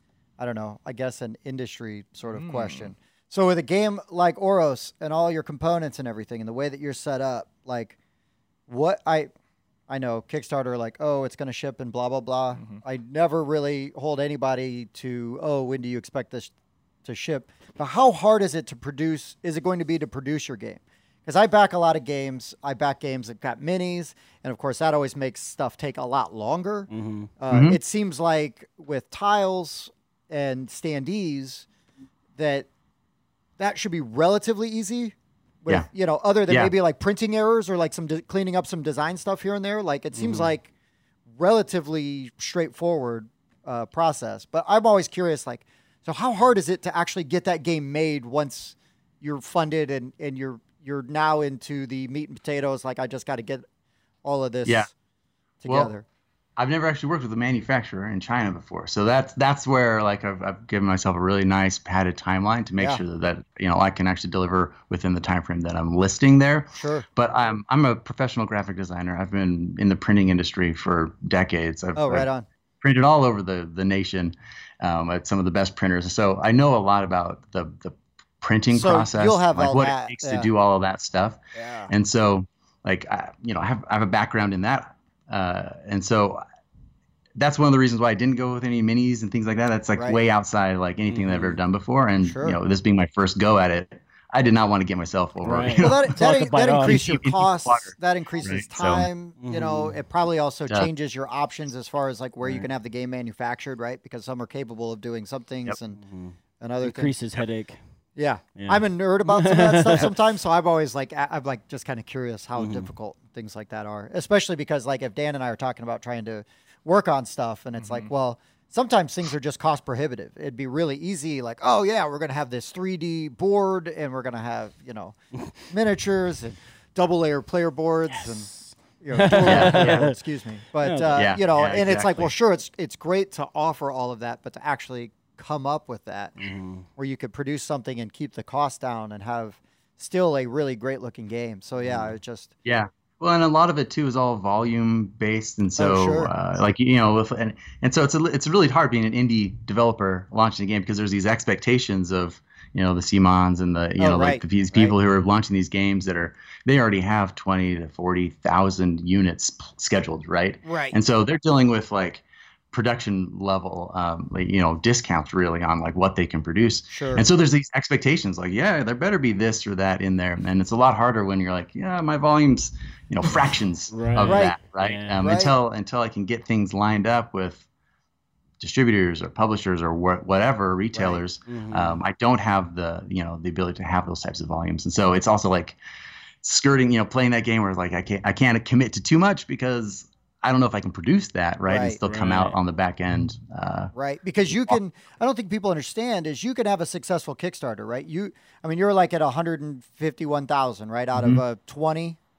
I don't know, I guess an industry sort of Mm. question. So with a game like Oros and all your components and everything and the way that you're set up, like what I, I know Kickstarter, like, oh, it's going to ship and blah, blah, blah. Mhm. I never really hold anybody to, oh, when do you expect this to ship? But how hard is it to produce? Is it going to be to produce your game? Because I back a lot of games. I back games that got minis. And of course, that always makes stuff take a lot longer. Mhm. Uh, Mhm. It seems like with tiles and standees that that should be relatively easy. With, Yeah. you know, other than Yeah. maybe like printing errors or like some de- cleaning up some design stuff here and there. Like it seems Mhm. like relatively straightforward uh, process. But I'm always curious, like, so how hard is it to actually get that game made once you're funded and, and you're you're now into the meat and potatoes? Like I just got to get all of this Yeah. Well, together. I've never actually worked with a manufacturer in China before, so that's that's where like I've, I've given myself a really nice padded timeline to make Yeah. sure that, that you know I can actually deliver within the time frame that I'm listing there. Sure. But I'm I'm a professional graphic designer. I've been in the printing industry for decades. I've, Oh, right I've on. printed all over the the nation um, at some of the best printers, so I know a lot about the the printing So process, you'll have like all what that, it takes yeah. to do all of that stuff. Yeah. And so, like, I, you know, I have, I have a background in that. Uh, and so that's one of the reasons why I didn't go with any minis and things like that. That's like Right. way outside like anything that I've ever done before. And, Sure. you know, this being my first go at it, I did not want to get myself over. Right. You know? Well, that, It's all that, to bite that off. increases your Into the costs. water. That increases Right, so- time. You know, Mhm. it probably also Yeah. changes your options as far as like where you Right. can have the game manufactured, right? Because some are capable of doing some things Yep. and, Mhm. and other things. Increases headache. Yeah. Yeah. I'm a nerd about some of that stuff sometimes. So I've always like, I- I'm like just kind of curious how Mhm. difficult things like that are, especially because like if Dan and I are talking about trying to work on stuff and it's like, well, sometimes things are just cost prohibitive. It'd be really easy, like, oh yeah, we're gonna have this three D board and we're gonna have, you know, miniatures and double layer player boards and you know, dual layer player boards, excuse me. But Yeah. uh, Yeah, you know, yeah, and it's like, well, exactly. sure, it's it's great to offer all of that, but to actually come up with that Mhm. where you could produce something and keep the cost down and have still a really great looking game. So yeah, it just Yeah. Well, and a lot of it too is all volume based, and so Oh, sure. uh, like you know, with, and and so it's a, it's really hard being an indie developer launching a game because there's these expectations of you know the Simons and the you Oh, know right, like these right. people who are launching these games that are they already have twenty to forty thousand units p- scheduled, right? right. And so they're dealing with like production level, um, like, you know, discounts really on like what they can produce. Sure. And so there's these expectations like, yeah, there better be this or that in there. And it's a lot harder when you're like, yeah, my volume's, you know, fractions Right. of Right. that, right? Yeah. Um, Right. Until until I can get things lined up with distributors or publishers or wh- whatever retailers, Mhm. um, I don't have the, you know, the ability to have those types of volumes. And so it's also like skirting, you know, playing that game where like I can't I can't commit to too much because I don't know if I can produce that, right, and Right. still come out Right. on the back end. Uh, Right, because you can. I don't think people understand is you can have a successful Kickstarter, right? You, I mean, you're like at one hundred fifty-one thousand, right, out Mhm. of uh, twenty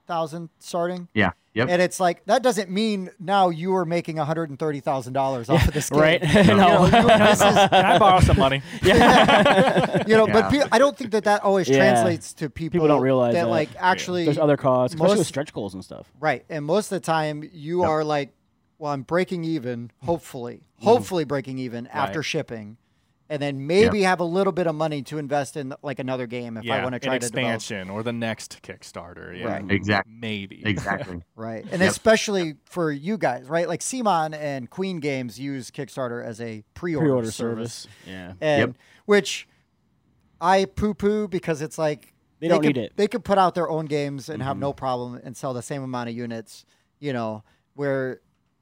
thousand starting. Yeah. Yep. And it's like that doesn't mean now you are making one hundred thirty thousand dollars off of this game. Right? You know, No. you- this is- Can I borrow some money? you know, but Yeah. pe- I don't think that that always Yeah. translates to people. People don't realize that, that. like actually There's other costs, especially with most- stretch goals and stuff. right. And most of the time, you Yep. are like, well, I'm breaking even. Hopefully, Mm-hmm. hopefully breaking even after shipping, and then maybe have a little bit of money to invest in like another game if I Yeah, want to an try to develop. expansion or the next Kickstarter. Yeah, Right. Exactly. maybe. Exactly. Right. And Yep. especially for you guys, right? Like Simon and Queen Games use Kickstarter as a pre-order, Pre-order service. service. Yeah. And Yep. which I poo-poo because it's like They don't could, need it. They could put out their own games and have Mhm. no problem and sell the same amount of units, you know, where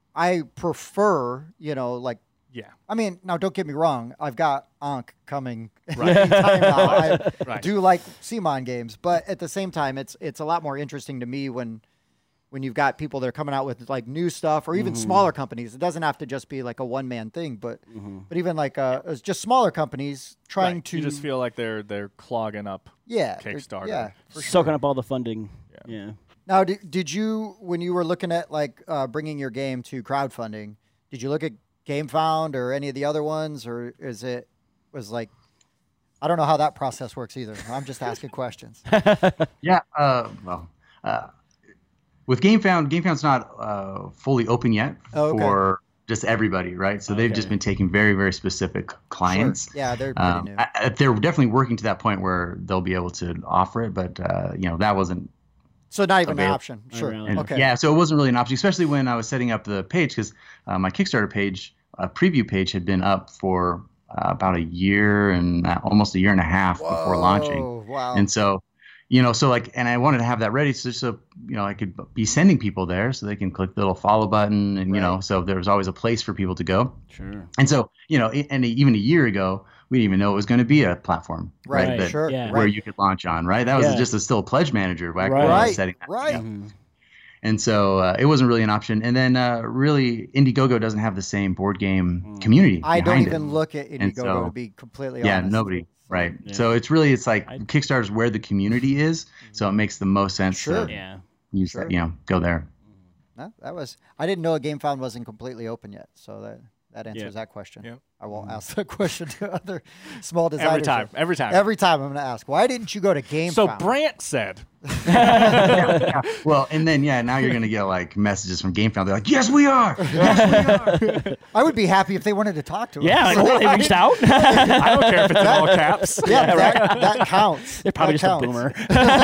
I prefer, you know, like Yeah. I mean, now don't get me wrong, I've got Ankh coming anytime now. I Right. do like Simon games, but at the same time it's it's a lot more interesting to me when when you've got people that are coming out with like new stuff or even Mhm. smaller companies. It doesn't have to just be like a one man thing, but Mhm. but even like uh it's just smaller companies trying Right. to You just feel like they're they're clogging up. yeah they're- Kickstarter. yeah for Soaking sure. up all the funding. Yeah. Yeah. Now, did, did you when you were looking at like uh, bringing your game to crowdfunding? Did you look at GameFound or any of the other ones, or is it was like I don't know how that process works either. I'm just asking questions. Yeah. Uh, well, uh, with GameFound, GameFound's not uh, fully open yet Oh, okay. for just everybody, right? So they've just Okay. been taking very, very specific clients. Sure. Yeah, they're pretty Um, new. I, I- they're definitely working to that point where they'll be able to offer it, but uh, you know that wasn't. So not even an avail- option. Oh, Sure. really? And Okay. Yeah, so it wasn't really an option, especially when I was setting up the page because uh, my Kickstarter page, uh, preview page, had been up for uh, about a year and uh, almost a year and a half before launching. Whoa, Wow. And so, you know, so like, and I wanted to have that ready so, so you know, I could be sending people there so they can click the little follow button, and you know, Right. so there was always a place for people to go. Sure. And so, you know, i- and even a year ago, we didn't even know it was going to be a platform, right? Right, that- sure. yeah. Where Right. you could launch on, right? That was Yeah. just a, still a pledge manager back Right. when I was Right, setting that right. up. Mhm. And so uh, it wasn't really an option. And then uh, really, Indiegogo doesn't have the same board game Mm. community. I don't behind even it. look at Indiegogo so- to be completely Yeah, honest. nobody. Right. Yeah. So it's really, it's like I- Kickstarter's where the community is. So it makes the most sense Sure. to Yeah. use Sure. that, you know, go there. No, that was I didn't know a GameFound wasn't completely open yet, so that that answers Yeah. that question. Yeah. I won't ask that question to other small designers. Every time. Every time. Every time I'm going to ask, why didn't you go to GameFound? so Brant said, yeah, yeah. Well, and then, yeah, now you're going to get like messages from GameFound. They're like, yes, we are. Yes, we are. I would be happy if they wanted to talk to us. Yeah. Like, oh, they reached out. I don't care if it's in all caps. Yeah, that, that counts. They're probably that just counts. a boomer.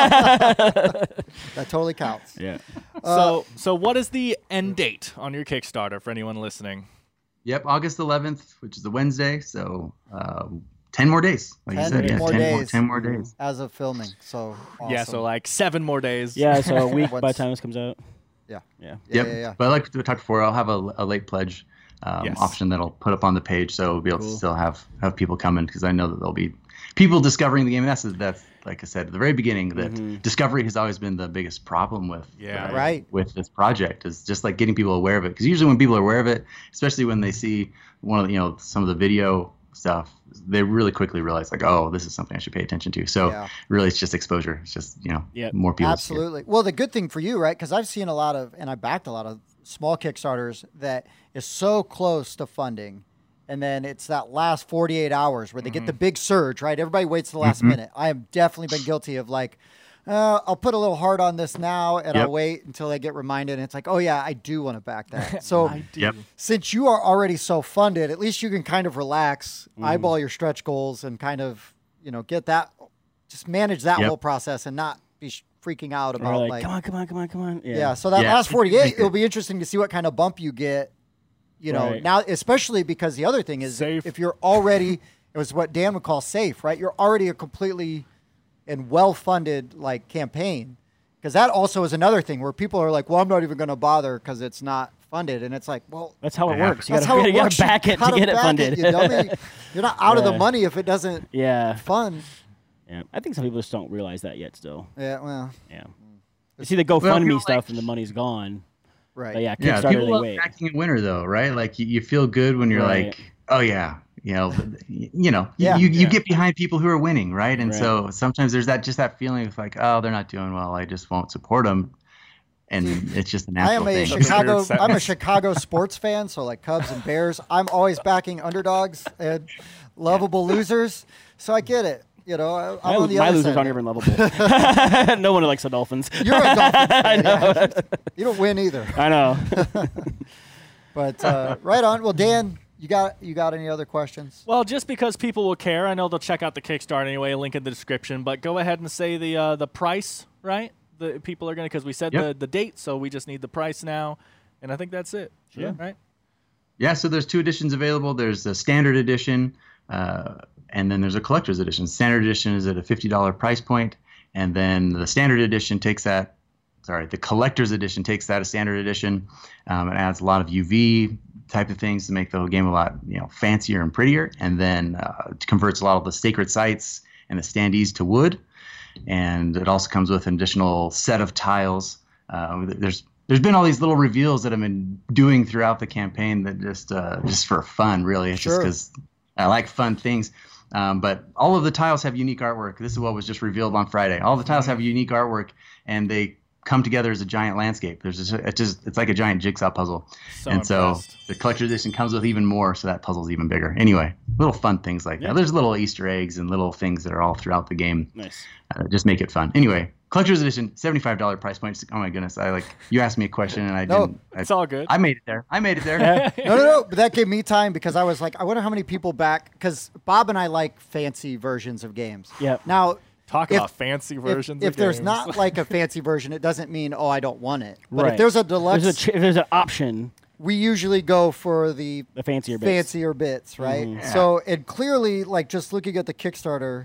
That totally counts. Yeah. So, so what is the end date on your Kickstarter for anyone listening? Yep, August eleventh, which is the Wednesday. So uh, ten more days. Like ten you said, yeah, more ten, More, days. ten more days. As of filming, so awesome. Yeah, so like seven more days. Yeah. So a week by the What's- time this comes out. Yeah. Yeah. yeah, Yep. yeah, yeah. But like we talked before, I'll have a, a late pledge um, Yes. option that'll put up on the page, so we'll be able Cool. to still have have people come in because I know that there'll be people discovering the game. And that's that's like I said at the very beginning that Mhm. discovery has always been the biggest problem with Yeah. uh, Right. with this project is just like getting people aware of it because usually when people are aware of it, especially when they see one of the, you know some of the video stuff, they really quickly realize like, oh, this is something I should pay attention to. So Yeah. really, it's just exposure. It's just you know Yep. more people. see it. Absolutely. Well, the good thing for you, right? Because I've seen a lot of, and I backed a lot of small Kickstarters that is so close to funding, and then it's that last forty-eight hours where they get the big surge, right? Everybody waits to the last Mhm. minute. I have definitely been guilty of like, uh, I'll put a little heart on this now, and I'll Yep. wait until I get reminded. And it's like, oh yeah, I do want to back that. So I do. Yep. since you are already so funded, at least you can kind of relax, Mm-hmm. eyeball your stretch goals, and kind of, you know, get that, just manage that Yep. whole process and not be sh- freaking out Or about like, like, come on, come on, come on, come on. yeah. So that Yeah. last forty-eight, it'll be interesting to see what kind of bump you get, you know, Right. now, especially because the other thing is Safe. if you're already, it was what Dan would call safe, right? You're already a completely and well-funded like campaign. Because that also is another thing where people are like, well, I'm not even going to bother because it's not funded. And it's like, well, That's how it Yeah. works. You that's gotta, how it you gotta works. back You it to gotta get it back funded. you dummy. You're not out of the Yeah. money if it doesn't Yeah. fund. Yeah. I think some people just don't realize that yet. Still. Yeah, well, Yeah. You see the Well, GoFundMe people stuff like- and the money's gone. right. But yeah, Yeah, Kickstarter people they love wait. backing a winner though, right? Like you, you feel good when you're Right. like, oh yeah, you know, you know, Yeah. you, you Yeah. get behind people who are winning, right? And Right. so sometimes there's that just that feeling of like, oh, they're not doing well, I just won't support them. and it's just a I natural am a thing. Chicago. That's a weird I'm a sentence. Chicago sports fan, so like Cubs and Bears. I'm always backing underdogs and lovable losers. So I get it. You know, I, I'm My, on the my other losers side. aren't even lovable. No one likes the Dolphins. You're a Dolphins fan. Yeah. You don't win either. I know. But uh, right on. Well, Dan, you got you got any other questions? Well, just because people will care, I know they'll check out the Kickstarter anyway. Link in the description. But go ahead and say the uh, the price, right? The people are gonna because we said Yep. the the date, so we just need the price now, and I think that's it. Sure. Right. Yeah, so there's two editions available. There's the standard edition, uh, and then there's a collector's edition. Standard edition is at a fifty dollars price point, and then the standard edition takes that. Sorry, the collector's edition takes that a standard edition. Um, it adds a lot of U V type of things to make the whole game a lot, you know, fancier and prettier, and then uh, converts a lot of the sacred sites and the standees to wood. And it also comes with an additional set of tiles. Uh, there's there's been all these little reveals that I've been doing throughout the campaign that just uh, just for fun, really. It's Sure. just because I like fun things. Um, but all of the tiles have unique artwork. This is what was just revealed on Friday. All the tiles have unique artwork, and they come together as a giant landscape. There's just, it's just it's like a giant jigsaw puzzle. So and so impressed. the collector edition comes with even more, so that puzzle's even bigger. Anyway, little fun things like Yeah. that. There's little Easter eggs and little things that are all throughout the game. Nice. Uh, just make it fun. Anyway, collector's edition, seventy-five dollars price point. Oh my goodness! I like you asked me a question and I No, didn't. I, It's all good. I made it there. I made it there. No, no, no. But that gave me time because I was like, I wonder how many people back because Bob and I like fancy versions of games. Yep. Now, Talk if- about fancy if, versions. if of there's games. not like a fancy version, it doesn't mean oh I don't want it. But Right. if there's a deluxe, There's a ch- if there's an option, we usually go for the the fancier bits. fancier bits, right? Yeah. So and clearly, like just looking at the Kickstarter,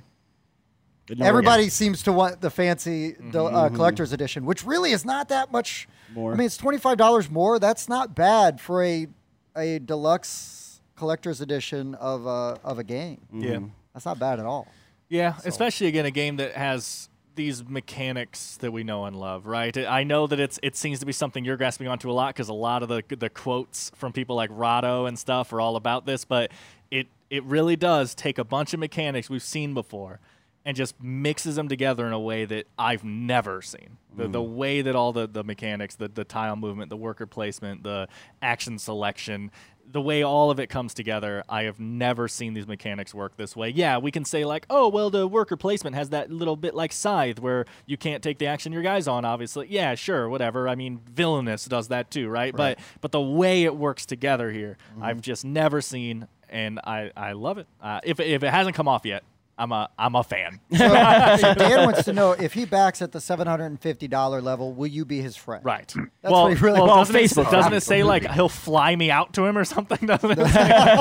The number- everybody seems to want the fancy del- uh, collector's edition, which really is not that much. More. I mean, it's twenty five dollars more. That's not bad for a a deluxe collector's edition of a of a game. Yeah. That's not bad at all. Yeah, especially again a game that has these mechanics that we know and love, right? I know that it's it seems to be something you're grasping onto a lot because a lot of the the quotes from people like Rahdo and stuff are all about this, but it it really does take a bunch of mechanics we've seen before and just mixes them together in a way that I've never seen. The the way that all the, the mechanics, the, the tile movement, the worker placement, the action selection, the way all of it comes together, I have never seen these mechanics work this way. Yeah, we can say like, oh, well, the worker placement has that little bit like Scythe where you can't take the action your guy's on, obviously. Yeah, sure, whatever. I mean, Villainous does that too, right? But but the way it works together here, I've just never seen, and I, I love it. Uh, if, if it hasn't come off yet, I'm a I'm a fan. So, so Dan wants to know if he backs at the seven hundred and fifty dollar level, will you be his friend? Right. That's well, what he really well, wants. doesn't, Facebook, it, doesn't it say like he'll fly me out to him or something? Doesn't it?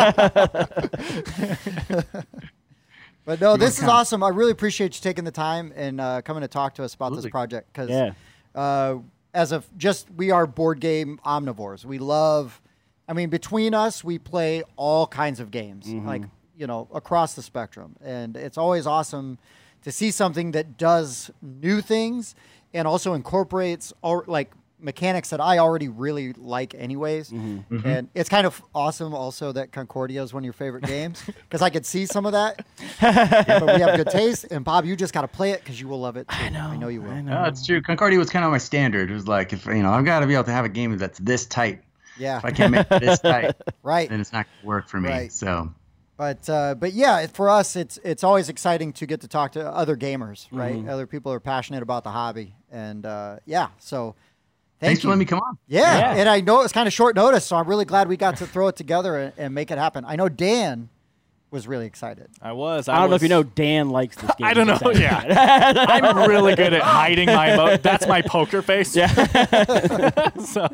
Say? But no, this is awesome. I really appreciate you taking the time and uh, coming to talk to us about Absolutely. this project because Yeah. uh, as of just we are board game omnivores. We love. I mean, between us, we play all kinds of games, like you know, across the spectrum, and it's always awesome to see something that does new things and also incorporates all, like mechanics that I already really like, anyways. And it's kind of awesome also that Concordia is one of your favorite games because I could see some of that. But we have good taste, and Bob, you just got to play it because you will love it. Too. I know. I know you will. I know. No, it's true. Concordia was kind of my standard. It was like, if you know, I've got to be able to have a game that's this tight. Yeah. If I can't make it this tight, Right. then it's not going to work for me. Right. So, But uh, but yeah, for us, it's it's always exciting to get to talk to other gamers, right? Other people who are passionate about the hobby, and uh, yeah. So thank thanks you. for letting me come on. Yeah. Yeah. and I know it was kind of short notice, so I'm really glad we got to throw it together and, and make it happen. I know Dan was really excited. I was. I don't know if was- you know Dan likes this game. I don't know. He's Yeah, excited. I'm really good at hiding my emo- That's my poker face. Yeah. So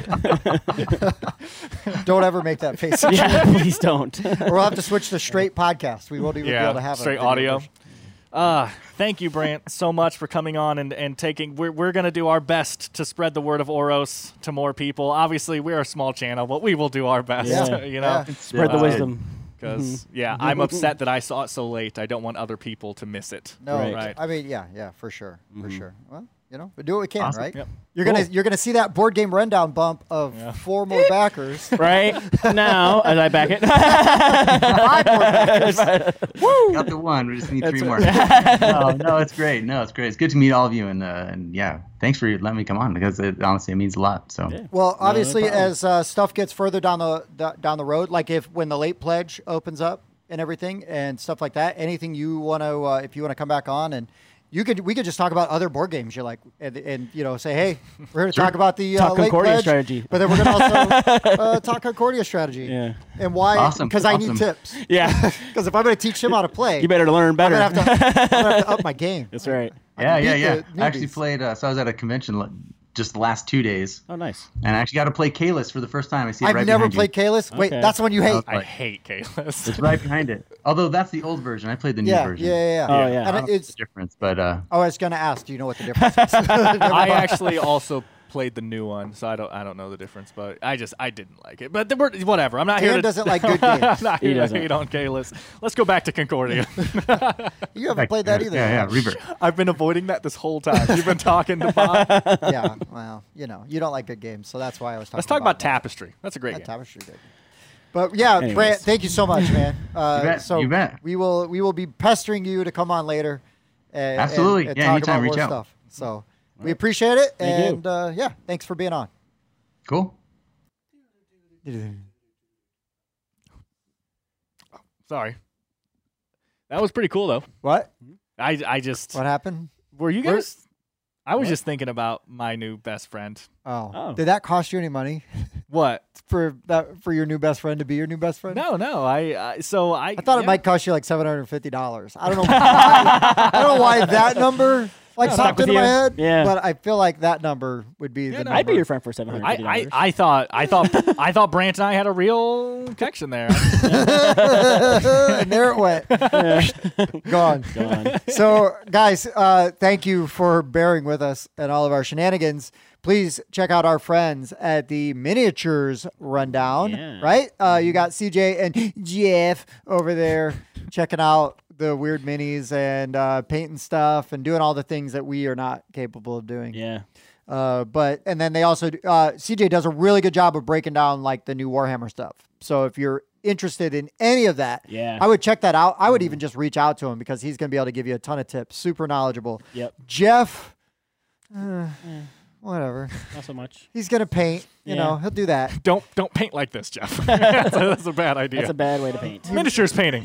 Don't ever make that face. Yeah, please don't. Or we'll have to switch to straight podcast. We won't even be able yeah, to have a straight video audio. version. Uh, thank you, Brant, so much for coming on and, and taking. We're, we're going to do our best to spread the word of Oros to more people. Obviously, we're a small channel, but we will do our best. Yeah. You know, Yeah. Spread the Uh, wisdom. because yeah, I'm upset that I saw it so late. I don't want other people to miss it. No, Right. Right. I mean, yeah, yeah, for sure, for sure. Well, You know, we do what we can, Awesome. right? Yep. You're Cool. gonna you're gonna see that board game rundown bump of Yeah. four more backers. Right now, as I back it. Five more backers. Woo! Got the one. We just need three more. no, no, it's great. No, it's great. It's good to meet all of you, and uh, and yeah, thanks for letting me come on because it honestly it means a lot. So Yeah. Well, obviously, problem. as uh, stuff gets further down the, the down the road, like if when the late pledge opens up and everything and stuff like that, anything you want to, uh, if you want to come back on and. You could we could just talk about other board games you like and, and you know say hey we're here to Sure. talk about the uh, Talk late Concordia pledge, strategy. but then we're gonna also uh, talk Concordia strategy Yeah. and why Awesome, because I need awesome. tips Yeah. because if I'm gonna teach him how to play You better learn I'm better. gonna have to, I'm gonna have to up my game. That's right. yeah, beat yeah, yeah. the I actually newbies. played. Uh, so I was at a convention l- just the last two days, Oh, nice. and I actually got to play Kalis for the first time. I see it I've right never behind played Kalis. Wait, Okay. that's the one you hate. I Right. hate Kalis. You. It's right behind it. Although that's the old version. I played the new Yeah, yeah, version. yeah, yeah. Oh, yeah. I And don't know it's the difference, but uh, I was gonna ask, do you know what the difference is? Never I mind. actually also played the new one, so I don't I don't know the difference, but I just I didn't like it. But the, we're- whatever. I'm not here Dan to doesn't like good I'm games. not He here to doesn't. hate on Kalis. Let's go back to Concordia. You haven't played that either. Yeah, yeah, Rebirth. I've been avoiding that this whole time. You've been talking to Bob. Yeah, well, you know, you don't like good games, so that's why I was talking. Let's talk about that. Tapestry. That's a great That game. Tapestry good. But yeah, Anyways. Brant, thank you so much, man. Uh, You bet, So you bet. we will we will be pestering you to come on later. And, Absolutely. and, and Yeah, talk anytime, about reach more out. stuff. So we appreciate it, Thank you. and uh, yeah, thanks for being on. Cool. Sorry. That was pretty cool though. What? I I just What happened? were you Where- guys I was What? just thinking about my new best friend. Oh. Oh. Did that cost you any money What? for that for your new best friend to be your new best friend? No, no. I, I so I I thought yeah. it might cost you like seven hundred and fifty dollars. I don't know. Why, I don't know why that number like Stuck popped with into my you. head. Yeah. But I feel like that number would be the no, number. I'd be your friend for seven hundred I, fifty I, dollars. I thought I thought I thought Brant and I had a real connection there. and there it went. Gone. Gone. So, guys, uh, thank you for bearing with us and all of our shenanigans. Please check out our friends at the Miniatures Rundown, Yeah. right? Uh, you got C J and Jeff over there checking out the weird minis and uh, painting stuff and doing all the things that we are not capable of doing. Yeah. Uh, but and then they also do- uh, C J does a really good job of breaking down like the new Warhammer stuff. So if you're interested in any of that, Yeah. I would check that out. I would even just reach out to him because he's going to be able to give you a ton of tips. Super knowledgeable. Yep. Jeff, uh, whatever. Not so much. He's going to paint. You Yeah. know, he'll do that. don't don't paint like this, Jeff. that's, a, that's a bad idea. That's a bad way to paint. Miniatures painting.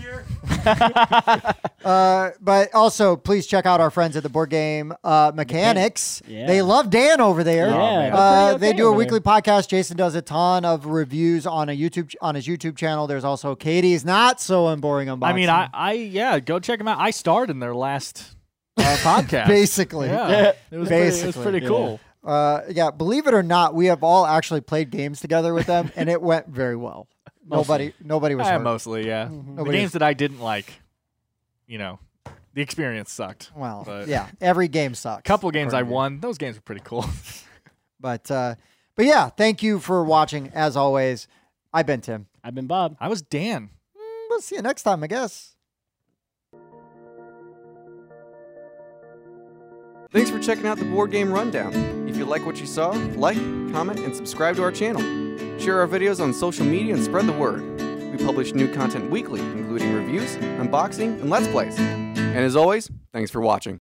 Uh, but also, please check out our friends at the Board Game uh, Mechanics. Yeah. They love Dan over there. Yeah, man. they're Uh, pretty they okay do a over weekly podcast. Jason does a ton of reviews on a YouTube on his YouTube channel. There's also Katie's Not So Boring Unboxing. I mean, I, I yeah, go check them out. I starred in their last uh, podcast. basically. Yeah, it was pretty, it was Basically. pretty Yeah. cool. Uh, yeah, believe it or not, we have all actually played games together with them, and it went very well. Nobody, nobody was Eh, hurt. mostly, yeah. The Nobody games was- that I didn't like, you know, the experience sucked. Well, but yeah, every game sucks. A couple games I According to you. won. Those games were pretty cool. But uh, but yeah, thank you for watching. As always, I've been Tim. I've been Bob. I was Dan. Mm, We'll see you next time, I guess. Thanks for checking out the Board Game Rundown. If you like what you saw, like, comment, and subscribe to our channel. Share our videos on social media and spread the word. We publish new content weekly, including reviews, unboxing, and Let's Plays. And as always, thanks for watching.